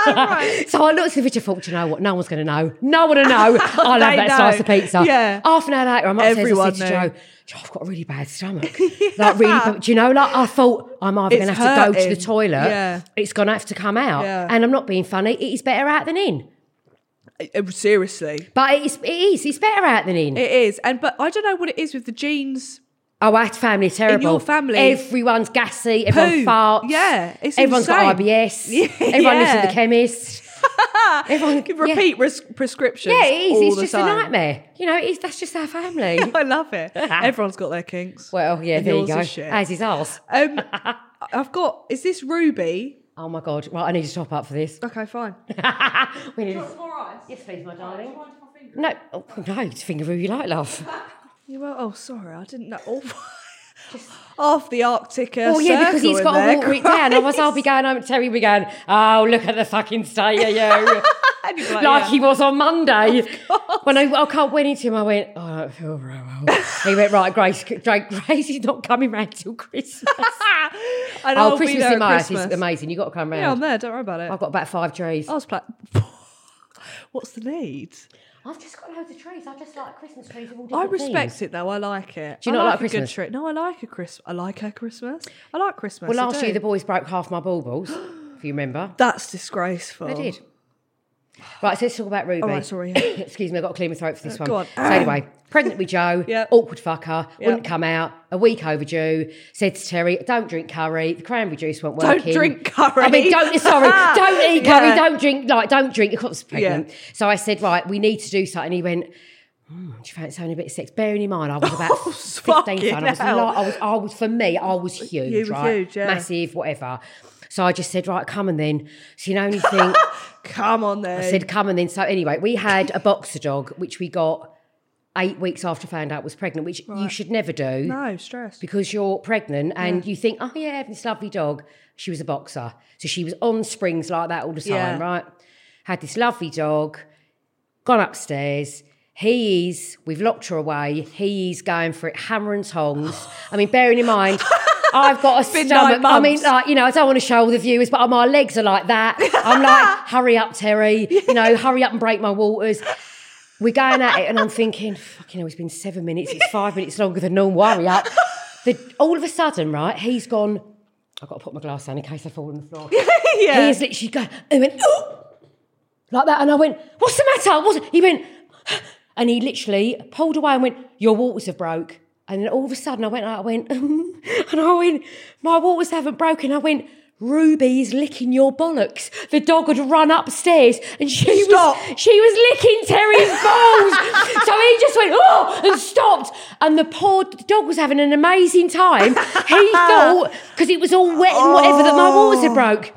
So I looked in the fridge and thought, do you know what? No one's going to know. No one will know. I'll have They that know. slice of pizza. Yeah. Half an hour later, I'm upstairs. Everyone I said to knew. Joe, Joe, I've got a really bad stomach. Like, really, but do you know, like, I thought I'm either It's going to have to go to the hurting. toilet. Yeah. It's going to have to come out. Yeah. And I'm not being funny. It is better out than in. Uh, Seriously, But it is, it is. It's better out than in. it is. And but I don't know what it is with the genes. Oh, our family terrible. your family. Everyone's gassy. Everyone Poo. farts. Yeah, it's Everyone's got insane. I B S. Yeah, Everyone lives at yeah. the chemist. Everyone yeah. Repeat res- prescriptions. Yeah, it is. all It's the just time. a nightmare. You know, it's, that's just our family. I love it. Everyone's got their kinks. Well, yeah, And there you yours go. is shit. As is ours. Um, I've got. Is this Ruby? Oh my God. Right, I need to top up for this. Okay, fine. We need to... Yes, please, my darling. No, oh, no, just finger who you like, love. You were, oh, sorry, I didn't know. Oh, half the Arctic. Uh, Oh yeah, because he's circle got in to there, water it down. Otherwise, I'll be going home to Terry. Be going, oh, look at the fucking state of you. And you'd be like yeah. he was on Monday. When I, I can't went into him, I went, oh, I don't feel very well. He went, right, Grace, Grace, Grace is not coming round till Christmas. And Oh, I'll be Christmas there in at my house Christmas. is amazing. You've got to come round. Yeah, I'm there. Don't worry about it. I've got about five trees. I was playing. What's the need? I've just got loads of trees. I just like Christmas trees of all I different respect things. it though. I like it. Do you I not like a good Christmas? tree. No, I like a Christmas. I like a Christmas. I like Christmas. Well, I last do. year the boys broke half my baubles, if you remember. That's disgraceful. They did. Right, so let's talk about Ruby. Oh, right, sorry, yeah. Excuse me, I've got to clear my throat for this Uh, one. go on. So anyway, pregnant with Joe, Yep. awkward fucker, Yep. wouldn't come out, a week overdue, said to Terry, don't drink curry, the cranberry juice won't work. Don't drink curry. I mean, don't, sorry, don't eat curry, Yeah. don't drink, like, don't drink, of course, pregnant. Yeah. So I said, right, we need to do something. He went, Hmm, do you fancy having a bit of sex? Bearing in mind, I was about Oh, fifteen fucking stone. I was, hell. like, I was, I was, for me, I was huge, You were right? huge, yeah. Massive, whatever. So I just said, right, come and then. So you know, only think, Come on then. I said, come and then. So anyway, we had a boxer dog, which we got eight weeks after I found out was pregnant, which right. you should never do. No, stress. Because you're pregnant and yeah. you think, oh yeah, I have this lovely dog. She was a boxer. So she was on springs like that all the time, yeah. right? Had this lovely dog, gone upstairs. He is, we've locked her away. He is going for it, hammer and tongs. I mean, bearing in mind, I've got a stomach. I mean, like, you know, I don't want to show all the viewers, but my legs are like that. I'm like, hurry up, Terry. You know, hurry up and break my waters. We're going at it and I'm thinking, fucking hell, it's been seven minutes. It's five minutes longer than normal. Hurry up. The, all of a sudden, right, he's gone, I've got to put my glass down in case I fall on the floor. yeah. He is literally going, he went, oh, like that. And I went, what's the matter? What's, he went, and he literally pulled away and went, your waters have broke. And then all of a sudden I went, I went, and I went, my waters haven't broken. I went, Ruby is licking your bollocks. The dog had run upstairs and she Stop. was she was licking Terry's balls. So he just went, oh, and stopped. And the poor dog was having an amazing time. He thought, because it was all wet and whatever, that my waters had broke.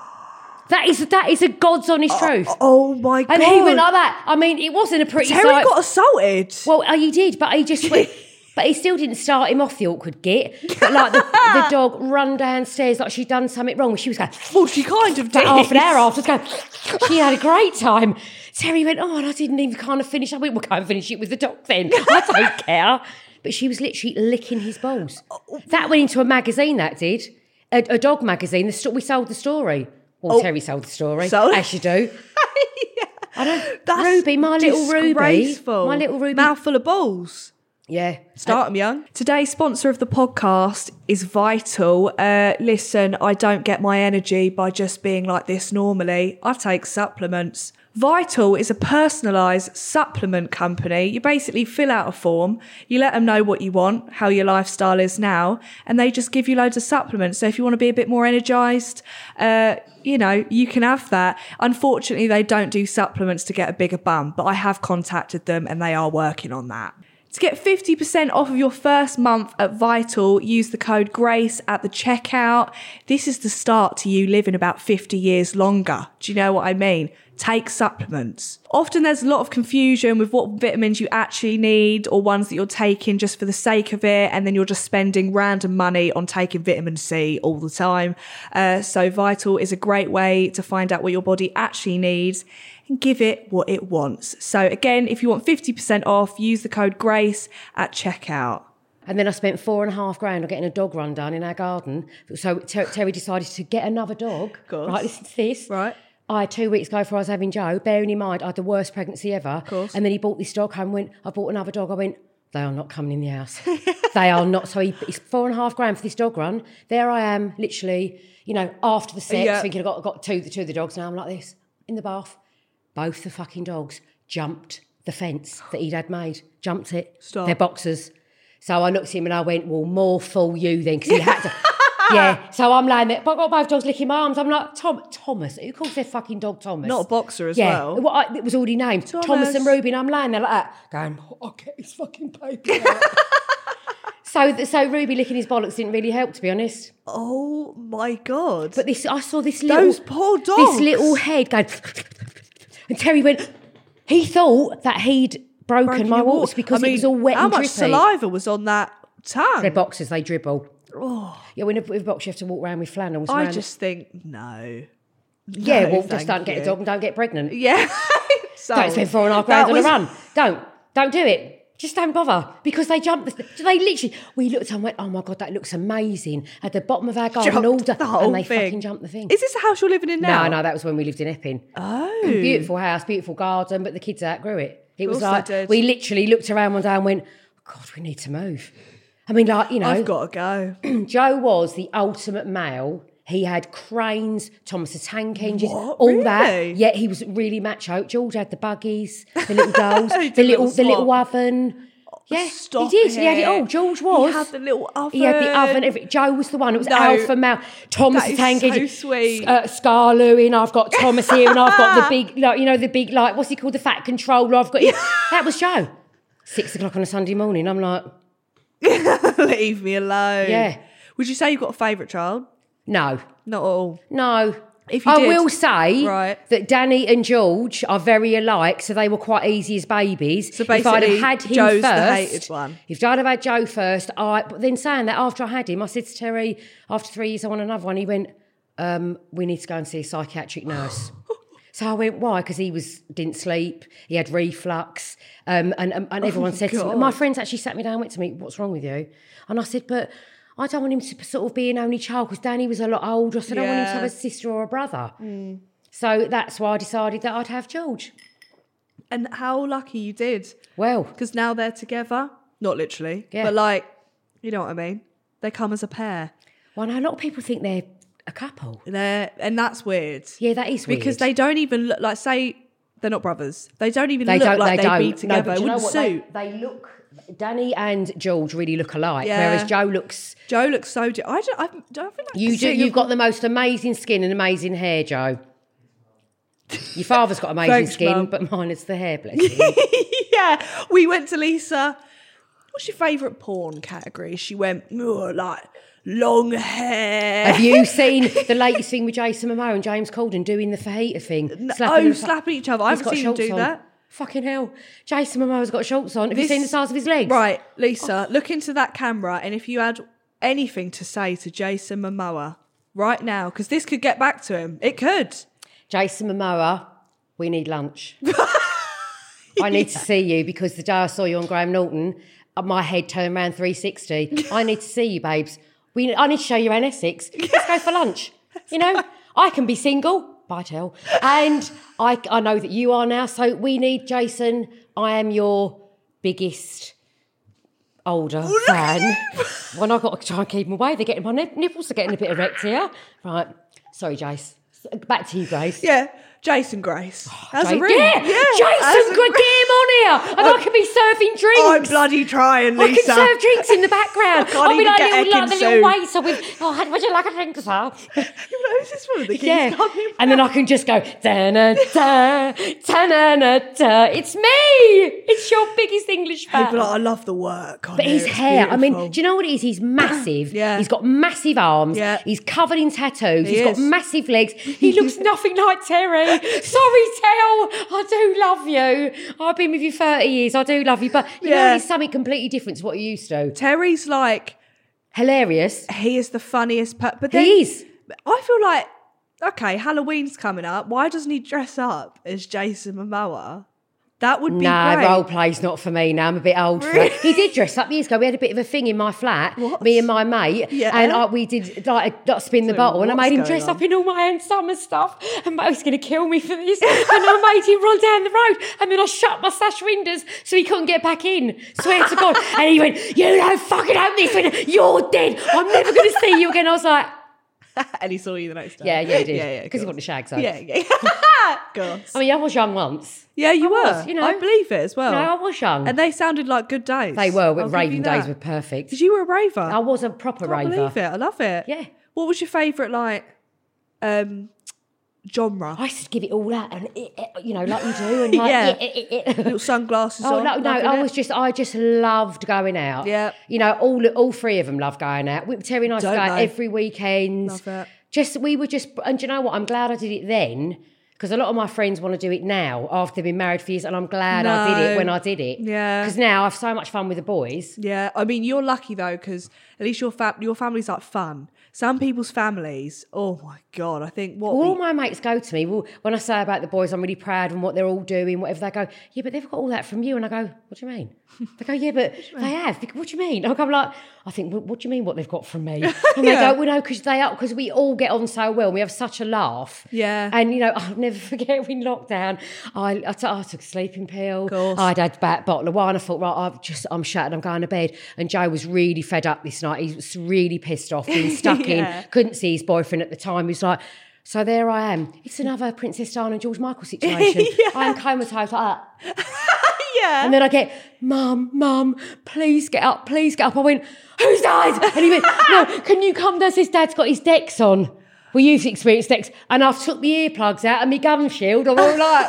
That is that is a God's honest truth. Oh my God. And he went like that. I mean, it wasn't a pretty Terry sight. got assaulted. Well, uh, he did, but he just went. But he still didn't start him off the awkward git. But like the, the dog run downstairs like she'd done something wrong. She was going, well, she kind of did. Half an hour after, going, she had a great time. Terry went, oh, and I didn't even kind of finish. I went, we'll go and finish it with the dog then. I don't care. But she was literally licking his balls. That went into a magazine, that did. A, a dog magazine. The sto- we sold the story. Well, oh, Terry sold the story, sold as you do. yeah. I don't. That's Ruby, my little Ruby, my little Ruby, mouthful of balls. Yeah. Start them young. Today's sponsor of the podcast is Vital. Uh, listen, I don't get my energy by just being like this normally. I take supplements. Vital is a personalised supplement company. You basically fill out a form, you let them know what you want, how your lifestyle is now, and they just give you loads of supplements. So if you want to be a bit more energised, uh, you know, you can have that. Unfortunately, they don't do supplements to get a bigger bum, but I have contacted them and they are working on that. To get fifty percent off of your first month at Vital, use the code GRACE at the checkout. This is the start to you living about fifty years longer. Do you know what I mean? Take supplements. Often there's a lot of confusion with what vitamins you actually need or ones that you're taking just for the sake of it, and then you're just spending random money on taking vitamin C all the time. Uh, so Vital is a great way to find out what your body actually needs and give it what it wants. So again, if you want fifty percent off, use the code GRACE at checkout. And then I spent four and a half grand on getting a dog run done in our garden. So Ter- Terry decided to get another dog. Right, listen to this. Right. I had two weeks ago before I was having Joe, bearing in mind I had the worst pregnancy ever. Of course. And then he bought this dog home, went, I bought another dog. I went, they are not coming in the house. They are not. So he, it's four and a half grand for this dog run. There I am, literally, you know, after the sex, yeah. thinking I've got, I've got two, two of the dogs now. I'm like this, in the bath. Both the fucking dogs jumped the fence that he'd had made. Jumped it. Stop. They're boxers. So I looked at him and I went, well, more fool you then, because he had to. Yeah, so I'm lying there, but I've got both dogs licking my arms. I'm like, Tom, Thomas, who calls their fucking dog Thomas? Not a boxer as yeah. well. well I, it was already named. Thomas. Thomas and Ruby, and I'm lying there like that, going, oh, I'll get his fucking paper out. so, so Ruby licking his bollocks didn't really help, to be honest. Oh, my God. But this, I saw this little... Those poor dogs. This little head going... And Terry went... He thought that he'd broken, broken my waters because I mean, it was all wet and drippy. How much saliva was on that tongue? They're boxers, they dribble. Oh. Yeah, when with box you have to walk around with flannels. I around. just think, no. Yeah, no, well, just don't you. get a dog and don't get pregnant. Yeah. so, don't spend four and a half grand on was... a run. Don't. Don't do it. Just don't bother. Because they jumped, the, they literally, we looked and went, oh my God, that looks amazing. At the bottom of our garden, all the, the whole and they thing. fucking jumped the thing. Is this the house you're living in now? No, no, that was when we lived in Epping. Oh. Beautiful house, beautiful garden, but the kids outgrew it. It was like, we literally looked around one day and went, oh God, we need to move. I mean, like, you know. I've got to go. Joe was the ultimate male. He had cranes, Thomas the Tank Engines, what? all really? that. Yeah, he was really macho. George had the buggies, the little dolls, the little, the little oven. Yeah, Stop he did. It. He had it all. George was. He had the little oven. He had the oven. Every, Joe was the one. It was no, alpha male. Thomas that the Tank Engine. Engine. So sweet. Uh, Scarloo, and I've got Thomas here, and I've got the big, like you know, the big, like what's he called, the fat controller. I've got. That was Joe. Six o'clock on a Sunday morning. I'm like. Leave me alone. Yeah. Would you say you've got a favourite child? No. not at all. No. If you I did, will say right. that Danny and George are very alike, so they were quite easy as babies. So if I'd basically, have had him Joe's first, the hated one. If I'd have had Joe first, I. But then saying that, after I had him, I said to Terry, after three years, I want another one. He went, um, "We need to go and see a psychiatric nurse." So I went, why? Because he was didn't sleep, he had reflux, um, and, and, and everyone Oh, said to God. me, my friends actually sat me down and went to me, what's wrong with you? And I said, but I don't want him to sort of be an only child because Danny was a lot older, so I don't want him to Yeah. have a sister or a brother. Mm. So that's why I decided that I'd have George. And how lucky you did. Well, Because now they're together. Not literally. Yeah. But like, you know what I mean? They come as a pair. well, no, a lot of people think they're a couple. They're, and that's weird. Yeah, that is weird. Because they don't even look like, say, they're not brothers. They don't even They look don't, like they they'd don't. be No, together. but it do you know wouldn't what? suit. They, they look, Danny and George really look alike, Yeah. whereas Joe looks... Joe looks so... Di- I don't, I don't feel like You do. seeing You've a- got the most amazing skin and amazing hair, Joe. Your father's got amazing Thanks, skin, Mum. but mine is the hair, bless him. Yeah. We went to Lisa. What's your favourite porn category? She went, oh, like, long hair. Have you seen the latest thing with Jason Momoa and James Corden doing the fajita thing? oh, them- slapping each other. I He's haven't got seen him shorts do on. that. Fucking hell. Jason Momoa's got shorts on. Have you This- seen the size of his legs? Right, Lisa, look into that camera, and if you had anything to say to Jason Momoa right now, because this could get back to him. It could. Jason Momoa, we need lunch. I need to see you because the day I saw you on Graham Norton, uh, my head turned around three sixty. I need to see you, babes. We, I need to show you around Essex. Let's go for lunch. You know, I can be single. Bye, tell. And I, I know that you are now. So we need Jason. I am your biggest older fan. When I got to try and keep them away, they're getting my nip- nipples are getting a bit erect here. Right. Sorry, Jace. Back to you, Grace. Yeah, Jason Grace. That's a Ja- ring. Yeah, Jason, that's a get ring. him on here. And I can be serving drinks. I'm bloody trying, I Lisa. can serve drinks in the background. I can't I'll be even like, get little, like the Ekin little soon. waiter with, oh, would you like a drink, sir? Who's this one? The Yeah. keys coming And then I can just go, da-na-da, ta-na-na-da. It's me. It's your biggest English fan. People are like, I love the work on But his it. It's hair, I mean, beautiful. do you know what it is? He's massive. Yeah. He's got massive arms. Yeah. He's covered in tattoos. He He's got is. massive legs. He looks nothing like Terry. Sorry, Tel. I do love you. I've been with you thirty years. I do love you. But you know, Yeah. it's something completely different to what you used to. Terry's like, Hilarious. he is the funniest per- but then He is. I feel like, okay, Halloween's coming up. Why doesn't he dress up as Jason Momoa? That would be No, great. role play's not for me now. I'm a bit old for it. He did dress up years ago. We had a bit of a thing in my flat, What? me and my mate, Yeah. and I, we did like a, like, spin the So bottle, and I what's made him going dress on? up in all my Ann Summer stuff, and he's going to kill me for this. And I made him run down the road, and then I shut my sash windows so he couldn't get back in. Swear to God. And he went, "You don't fucking open this window. You're dead. I'm never going to see you again." I was like, And he saw you the next day. "Yeah, yeah, he did, Yeah, yeah. because he cool. wanted to shag." So Yeah, yeah. God. I mean, I was young once. Yeah, you I were. was, you know. I believe it as well. No, I was young. And they sounded like good days. They were. I'll With give raving you days that. were perfect. Because you were a raver. I was a proper I can't raver. believe it. I love it. Yeah. What was your favourite, like, um, genre? I used to give it all out, and it, it, you know, like you do, and like, Yeah. it, it, it, it. Little sunglasses Oh on. no, no! loving I it? was just, I just loved going out. Yeah. you know, all all three of them loved going out. We, Terry and I used to Don't go out they? every weekend. Love it. Just we were just, and do you know what? I'm glad I did it then, because a lot of my friends want to do it now after they've been married for years, and I'm glad I did it No. when I did it. Yeah. because now I have so much fun with the boys. Yeah, I mean, you're lucky though, because at least your fam- your family's like fun. Some people's families, oh my God, I think what All we- my mates go to me, well, when I say about the boys, I'm really proud and what they're all doing, whatever, they go, yeah, but they've got all that from you. And I go, what do you mean? They go, yeah, but they have. They go, what do you mean? I go, like, I think, what, what do you mean what they've got from me? And they Yeah. go, well, no, because they are, because we all get on so well. We have such a laugh. Yeah. And, you know, I'll never forget in lockdown, I, I, t- I took a sleeping pill. Course. I'd had a back bottle of wine. I thought, right, I've just, I'm shattered. I'm going to bed. And Joe was really fed up this night. He was really pissed off, being stuck Yeah. in, couldn't see his boyfriend at the time. He was like, so there I am. It's another Princess Diana and George Michael situation. Yeah. I am comatose like that. yeah. And then I get, Mum, Mum, please get up, please get up. I went, who's died? And he went, no, can you come downstairs? Dad's got his decks on. Well, you've experienced decks. And I took my earplugs out and my gum shield. I'm all like,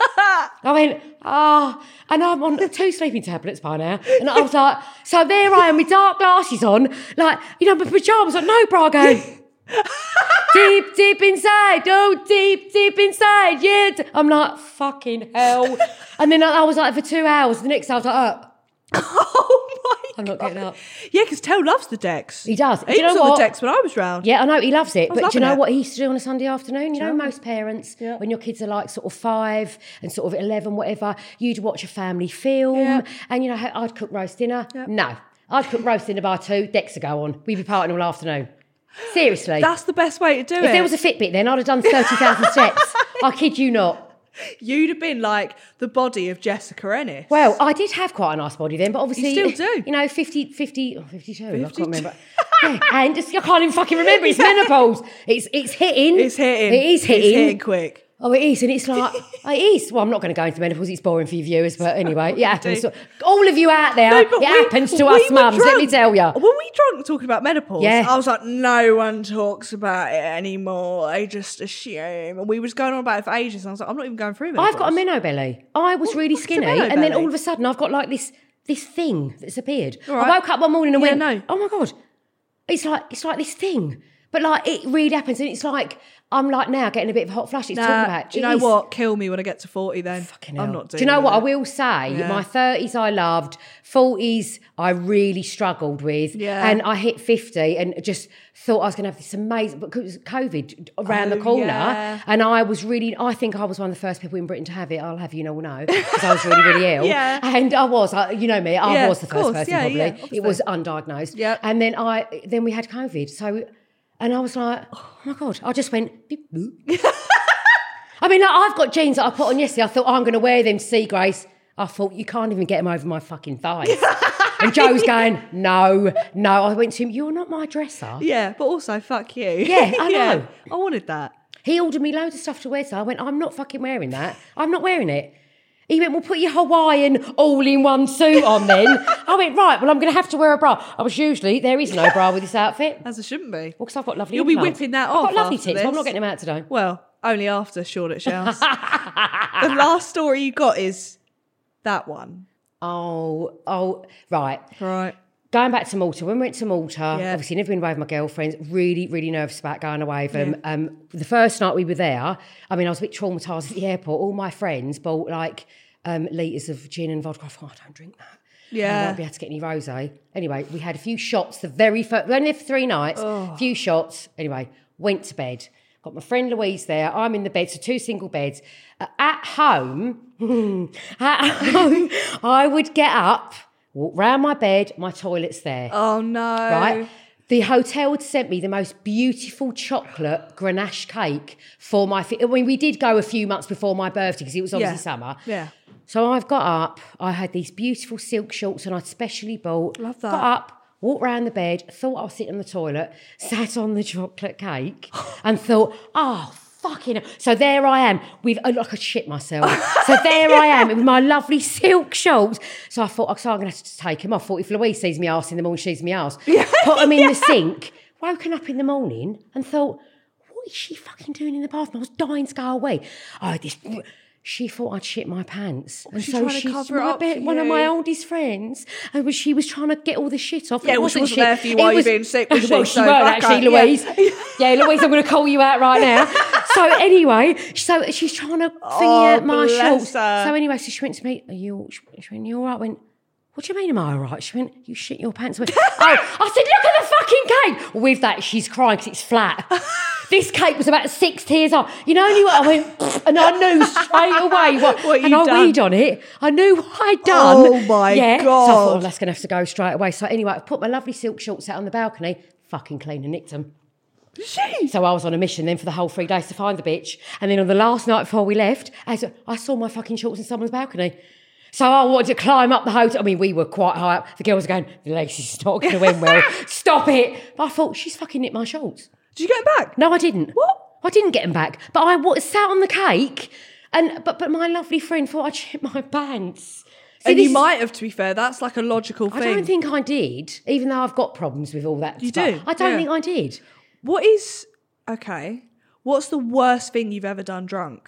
I went, ah. And I'm on two sleeping tablets by now. And I was like, so there I am with dark glasses on, like, you know, my pyjamas, like, no bra, going, Deep, deep inside, oh, deep, deep inside, yeah. I'm like, fucking hell. And then I, I was like, for two hours, the next day I was like, oh, Oh my I'm not God. getting up. Yeah, because Tell loves the decks. He does. Do He you know was on what? the decks when I was round. Yeah, I know, he loves it. was But do you know loving it. what he used to do on a Sunday afternoon? You know, Tell me. most parents, Yeah. when your kids are like sort of five and sort of eleven, whatever, you'd watch a family film Yeah. and, you know, I'd cook roast dinner. Yeah. No. I'd cook roast dinner by two, decks would go on. We'd be partying all afternoon. Seriously. That's the best way to do it. If there was a Fitbit then, I'd have done thirty thousand steps. I kid you not. You'd have been like the body of Jessica Ennis. Well, I did have quite a nice body then, but obviously... You still do. You know, fifty, fifty, oh, fifty-two, I can't remember. Yeah, and just, I can't even fucking remember, it's menopause. It's it's hitting. It's hitting. It is hitting. It's hitting quick. Oh, it is, and it's like, it is. Well, I'm not going to go into menopause, it's boring for you viewers, but anyway, it happens. do. All of you out there, No, it but we- happens to we us were mums, let me drunk. tell you. When we drunk talking about menopause, Yeah. I was like, no one talks about it anymore. They just assume. And we was going on about it for ages. And I was like, I'm not even going through menopause. I've got a menno belly. I was What- really what's a skinny, menno and then belly? all of a sudden I've got like this this thing that's appeared. All I right. woke up one morning and Yeah, went, no. oh my God, it's like it's like this thing. But like it really happens, and it's like I'm like now getting a bit of a hot flush. It's Nah, talking about. do you It know is. what? Kill me when I get to forty then. Fucking I'm hell. not doing Do you know what? I it. will say, Yeah. my thirties I loved, forties I really struggled with. Yeah. And I hit fifty and just thought I was going to have this amazing, because COVID around the Oh, corner. yeah. And I was really, I think I was one of the first people in Britain to have it. I'll have you all know, because I was really, really ill. Yeah. And I was, I, you know me, I Yeah, was the of first course. person Yeah, probably. yeah, it obviously. was undiagnosed. Yep. And then I, then we had COVID. So, and I was like, oh my God, I just went, beep, boop. I mean, like, I've got jeans that I put on yesterday. I thought, oh, I'm going to wear them to see Grace. I thought, you can't even get them over my fucking thighs. And Joe's going, no, no. I went to him, you're not my dresser. Yeah, but also, fuck you. Yeah, I know. I wanted that. He ordered me loads of stuff to wear, so I went, I'm not fucking wearing that. I'm not wearing it. He went, well, put your Hawaiian all-in-one suit on then. I went, right, well, I'm going to have to wear a bra. I was usually, there is no bra with this outfit. As it shouldn't be. Well, because I've got lovely You'll be implants. whipping that I've off got lovely after tits, but I'm this. not getting them out today. Well, only after Shoreditch Shells. The last story you got is that one. Oh, oh, right. Right. Going back to Malta, when we went to Malta, Yeah. obviously never been away with my girlfriends, really, really nervous about going away with them. Um, the first night we were there, I mean, I was a bit traumatised at the airport. All my friends bought like um, litres of gin and vodka. I thought, I don't drink that. I Yeah. won't be able to get any rosé. Anyway, we had a few shots the very first, we only there for three nights, a few shots. Anyway, went to bed. Got my friend Louise there. I'm in the bed, so two single beds. Uh, at home, at home, I would get up, walk round my bed, my toilet's there. Oh, no. Right? The hotel had sent me the most beautiful chocolate Grenache cake for my... Fi- I mean, we did go a few months before my birthday because it was obviously Yeah. summer. Yeah. So I've got up. I had these beautiful silk shorts and I'd specially bought. Love that. Got up, walked round the bed, thought I was sitting on the toilet, sat on the chocolate cake and thought, oh, fucking hell. So there I am with, I like I shit myself. So there I am with my lovely silk shorts. So I thought, oh, so I'm going to have to take them off. I thought if Louise sees me arse in the morning, she sees me arse. Put them in the sink. Woken up in the morning and thought, what is she fucking doing in the bathroom? I was dying to go away. I had this... She thought I'd shit my pants. And she so trying to she's cover it my up be- for one of you? my oldest friends. And was, she was trying to get all the shit off. Yeah, It well, she wasn't wasn't there for you It while you were was- being sick, was she? Well, she So weren't fuck actually, her. Louise. Yeah. Yeah, Louise, I'm going to call you out right now. So anyway, so she's trying to Oh, thingy my bless shorts. her. So anyway, so she went to me, are you, she went, you all right? I went, what do you mean, am I all right? She went, you shit your pants. I went, oh, I said, look at the fucking cake. With that, she's crying because it's flat. This cake was about six tiers off. You know, and I went, and I knew straight away what, What and you'd I done. weed on it. I knew what I'd done. Oh, my yeah. So I God. thought, oh, that's going to have to go straight away. So anyway, I put my lovely silk shorts out on the balcony, fucking clean and nicked them. She. So I was on a mission then for the whole three days to find the bitch. And then on the last night before we left, I, saw- I saw my fucking shorts in someone's balcony. So I wanted to climb up the hotel. I mean, we were quite high up. The girls were going, Lacey's not going to end well. Stop it. But I thought, she's fucking nicked my shorts. Did you get him back? No, I didn't. What? I didn't get them back. But I wa- sat on the cake. and But but my lovely friend thought I'd shit my pants. See, And this you is- might have, to be fair. That's like a logical I thing. don't think I did, even though I've got problems with all that You stuff. do? I don't Yeah. think I did. What is... Okay. What's the worst thing you've ever done drunk?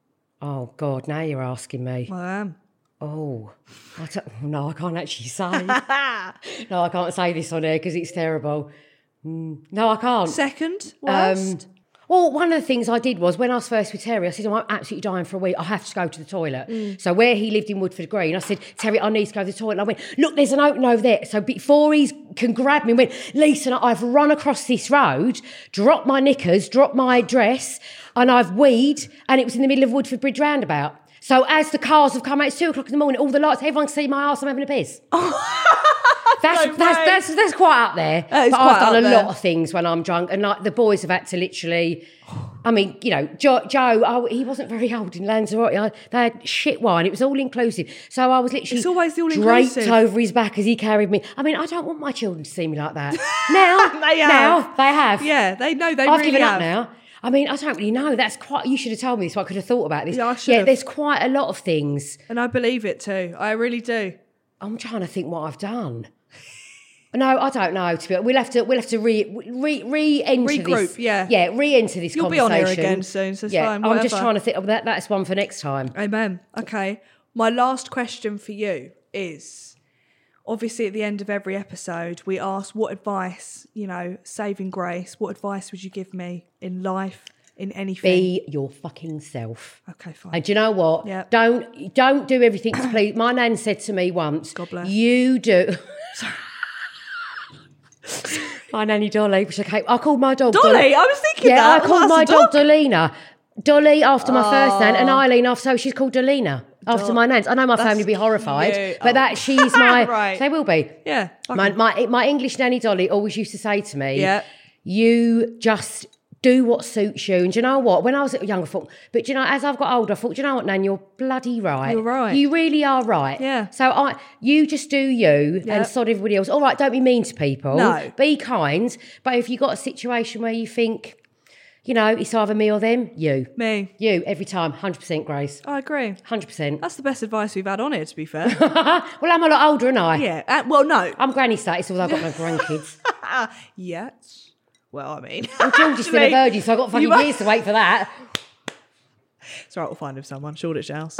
Oh, God, now you're asking me. I am. Oh, I don't, no, I can't actually say. No, I can't say this on air because it's terrible. No, I can't. Second Um, worst? well, one of the things I did was when I was first with Terry, I said, oh, I'm absolutely dying for a wee. I have to go to the toilet. Mm. So where he lived in Woodford Green, I said, Terry, I need to go to the toilet. And I went, look, there's an open over there. So before he can grab me, I went, Lisa, I've run across this road, dropped my knickers, dropped my dress, and I've weed, and it was in the middle of Woodford Bridge roundabout. So as the cars have come out, it's two o'clock in the morning, all the lights, everyone can see my arse, I'm having a piss. That's, No that's, way. that's that's quite up there. That is but quite I've done up a there. lot of things when I'm drunk, and like the boys have had to literally. I mean, you know, Joe, Joe oh, he wasn't very old in Lanzarote. I- They had shit wine. It was all inclusive. So I was literally It's always the draped all-inclusive. over his back as he carried me. I mean, I don't want my children to see me like that. Now, They have. now they have. Yeah, they know they I've really given have. up now. I mean, I don't really know. That's quite. You should have told me this. So I could have thought about this. Yeah, I should Yeah, have. there's quite a lot of things. And I believe it too. I really do. I'm trying to think what I've done. No, I don't know. To be honest. We'll have to we'll have to re re re enter Regroup, this. yeah. yeah, re enter this You'll be on conversation. here again soon, so it's yeah, fine, I'm just whatever. trying to think. Oh, that that's one for next time. Amen. Okay. My last question for you is, obviously at the end of every episode, we ask what advice, you know, saving grace, what advice would you give me in life, in anything? Be your fucking self. Okay, fine. And do you know what? Yeah. Don't don't do everything to please. My nan said to me once, God bless. you do. My nanny Dolly, which I came, I called my dog Dolly, I was thinking Yeah, that. I called That's my a dog dog. Dolina. Dolly after my first nan, and Eileen after, so she's called Dolina after my nans. I know my family will be horrified, cute. but that she's my. Right. They will be. Yeah. My, okay. my my English nanny Dolly always used to say to me, Yeah. you just do what suits you. And do you know what? When I was younger, I thought, but do you know, as I've got older, I thought, do you know what, Nan, you're bloody right. You're right. You really are right. Yeah. So I, you just do you Yeah. and sod everybody else. All right, don't be mean to people. No. Be kind. But if you've got a situation where you think, you know, it's either me or them, you. Me. You, every time, one hundred percent Grace. I agree. one hundred percent. That's the best advice we've had on here, to be fair. Well, I'm a lot older, and I. yeah. Uh, well, no. I'm granny status, although I've got no grandkids. Yet. Well, I mean. Well, George is still a actually, virgin, so I've got fucking you are- years to wait for that. It's all right, we'll find him someone. Shoreditch House.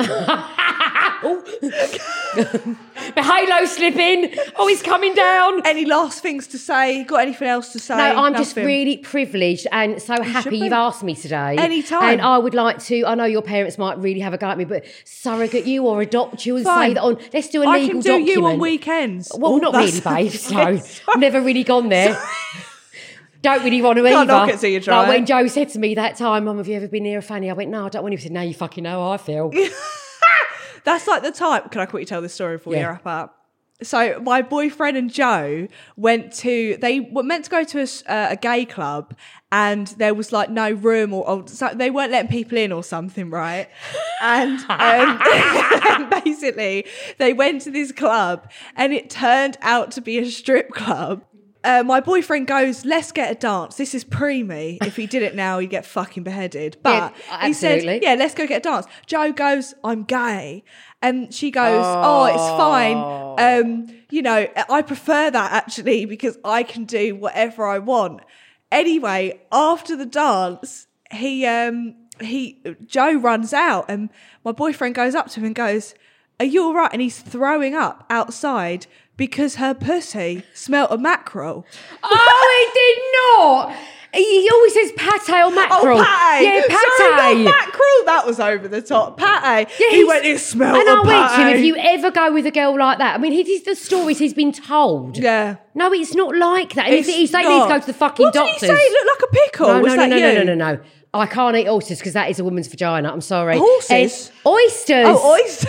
The halo slipping. Oh, he's coming down. Any last things to say? Got anything else to say? No, I'm just Nothing. really privileged and so should happy be. you've asked me today. Anytime. And I would like to, I know your parents might really have a go at me, but surrogate you or adopt you and Fine. say that on, let's do a I legal can do document. you on weekends. Well, Oh, not really, that's- babe. So I've never really gone there. Don't really want to Can't either. knock it till you try Like when it. Joe said to me that time, Mum, have you ever been near a fanny? I went, no, I don't want you to. Now you fucking know how I feel. That's like the time. Can I quickly tell this story before we Yeah. wrap up? So my boyfriend and Joe went to, they were meant to go to a, s- uh, a gay club and there was like no room or, or so they weren't letting people in or something, right? And um, basically they went to this club and it turned out to be a strip club. Uh, my boyfriend goes, let's get a dance. This is pre-me. If he did it now, he'd get fucking beheaded. But Yeah, he said, absolutely. yeah, let's go get a dance. Joe goes, I'm gay. And she goes, oh, it's fine. Um, you know, I prefer that actually because I can do whatever I want. Anyway, after the dance, he, um, he, Joe runs out and my boyfriend goes up to him and goes, are you all right? And he's throwing up outside because her pussy smelt of mackerel. Oh, he did not. He always says pate or mackerel. Oh, pate. Yeah, pate. Sorry, not mackerel. That was over the top. Pate. Yeah, he he's- went, it smelled And I of went to him, pate. if you ever go with a girl like that, I mean, he is the stories he's been told. Yeah. No, it's not like that. And if It's he's they need not. to go to the fucking what doctors. What did he say? It looked like a pickle. No, Was no, no, that no, you? no, no, no, no. I can't eat oysters because that is a woman's vagina. I'm sorry. Horses? And oysters. Oh, oyster.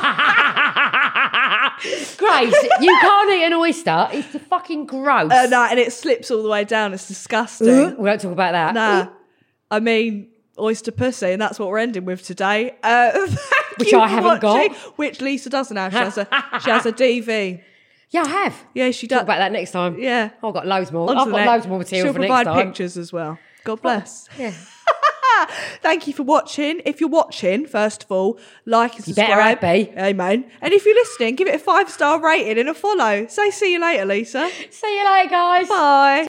Grace, you can't eat an oyster. It's fucking gross. uh, no, and it slips all the way down. It's disgusting. We won't talk about that. Nah. I mean, oyster pussy, and that's what we're ending with today. Uh, thank Which you I for haven't watching, got. Which Lisa doesn't have. She has a, she has a D V. Yeah, I have. Yeah, she Talk does. about that next time. Yeah. I've got loads more. On to I've the got next- loads more material She'll for provide next time. pictures as well. God bless. Yeah. Thank you for watching. If you're watching, first of all, like and You subscribe. better be. Amen. And if you're listening, give it a five-star rating and a follow. Say see you later, Lisa. See you later, guys. Bye.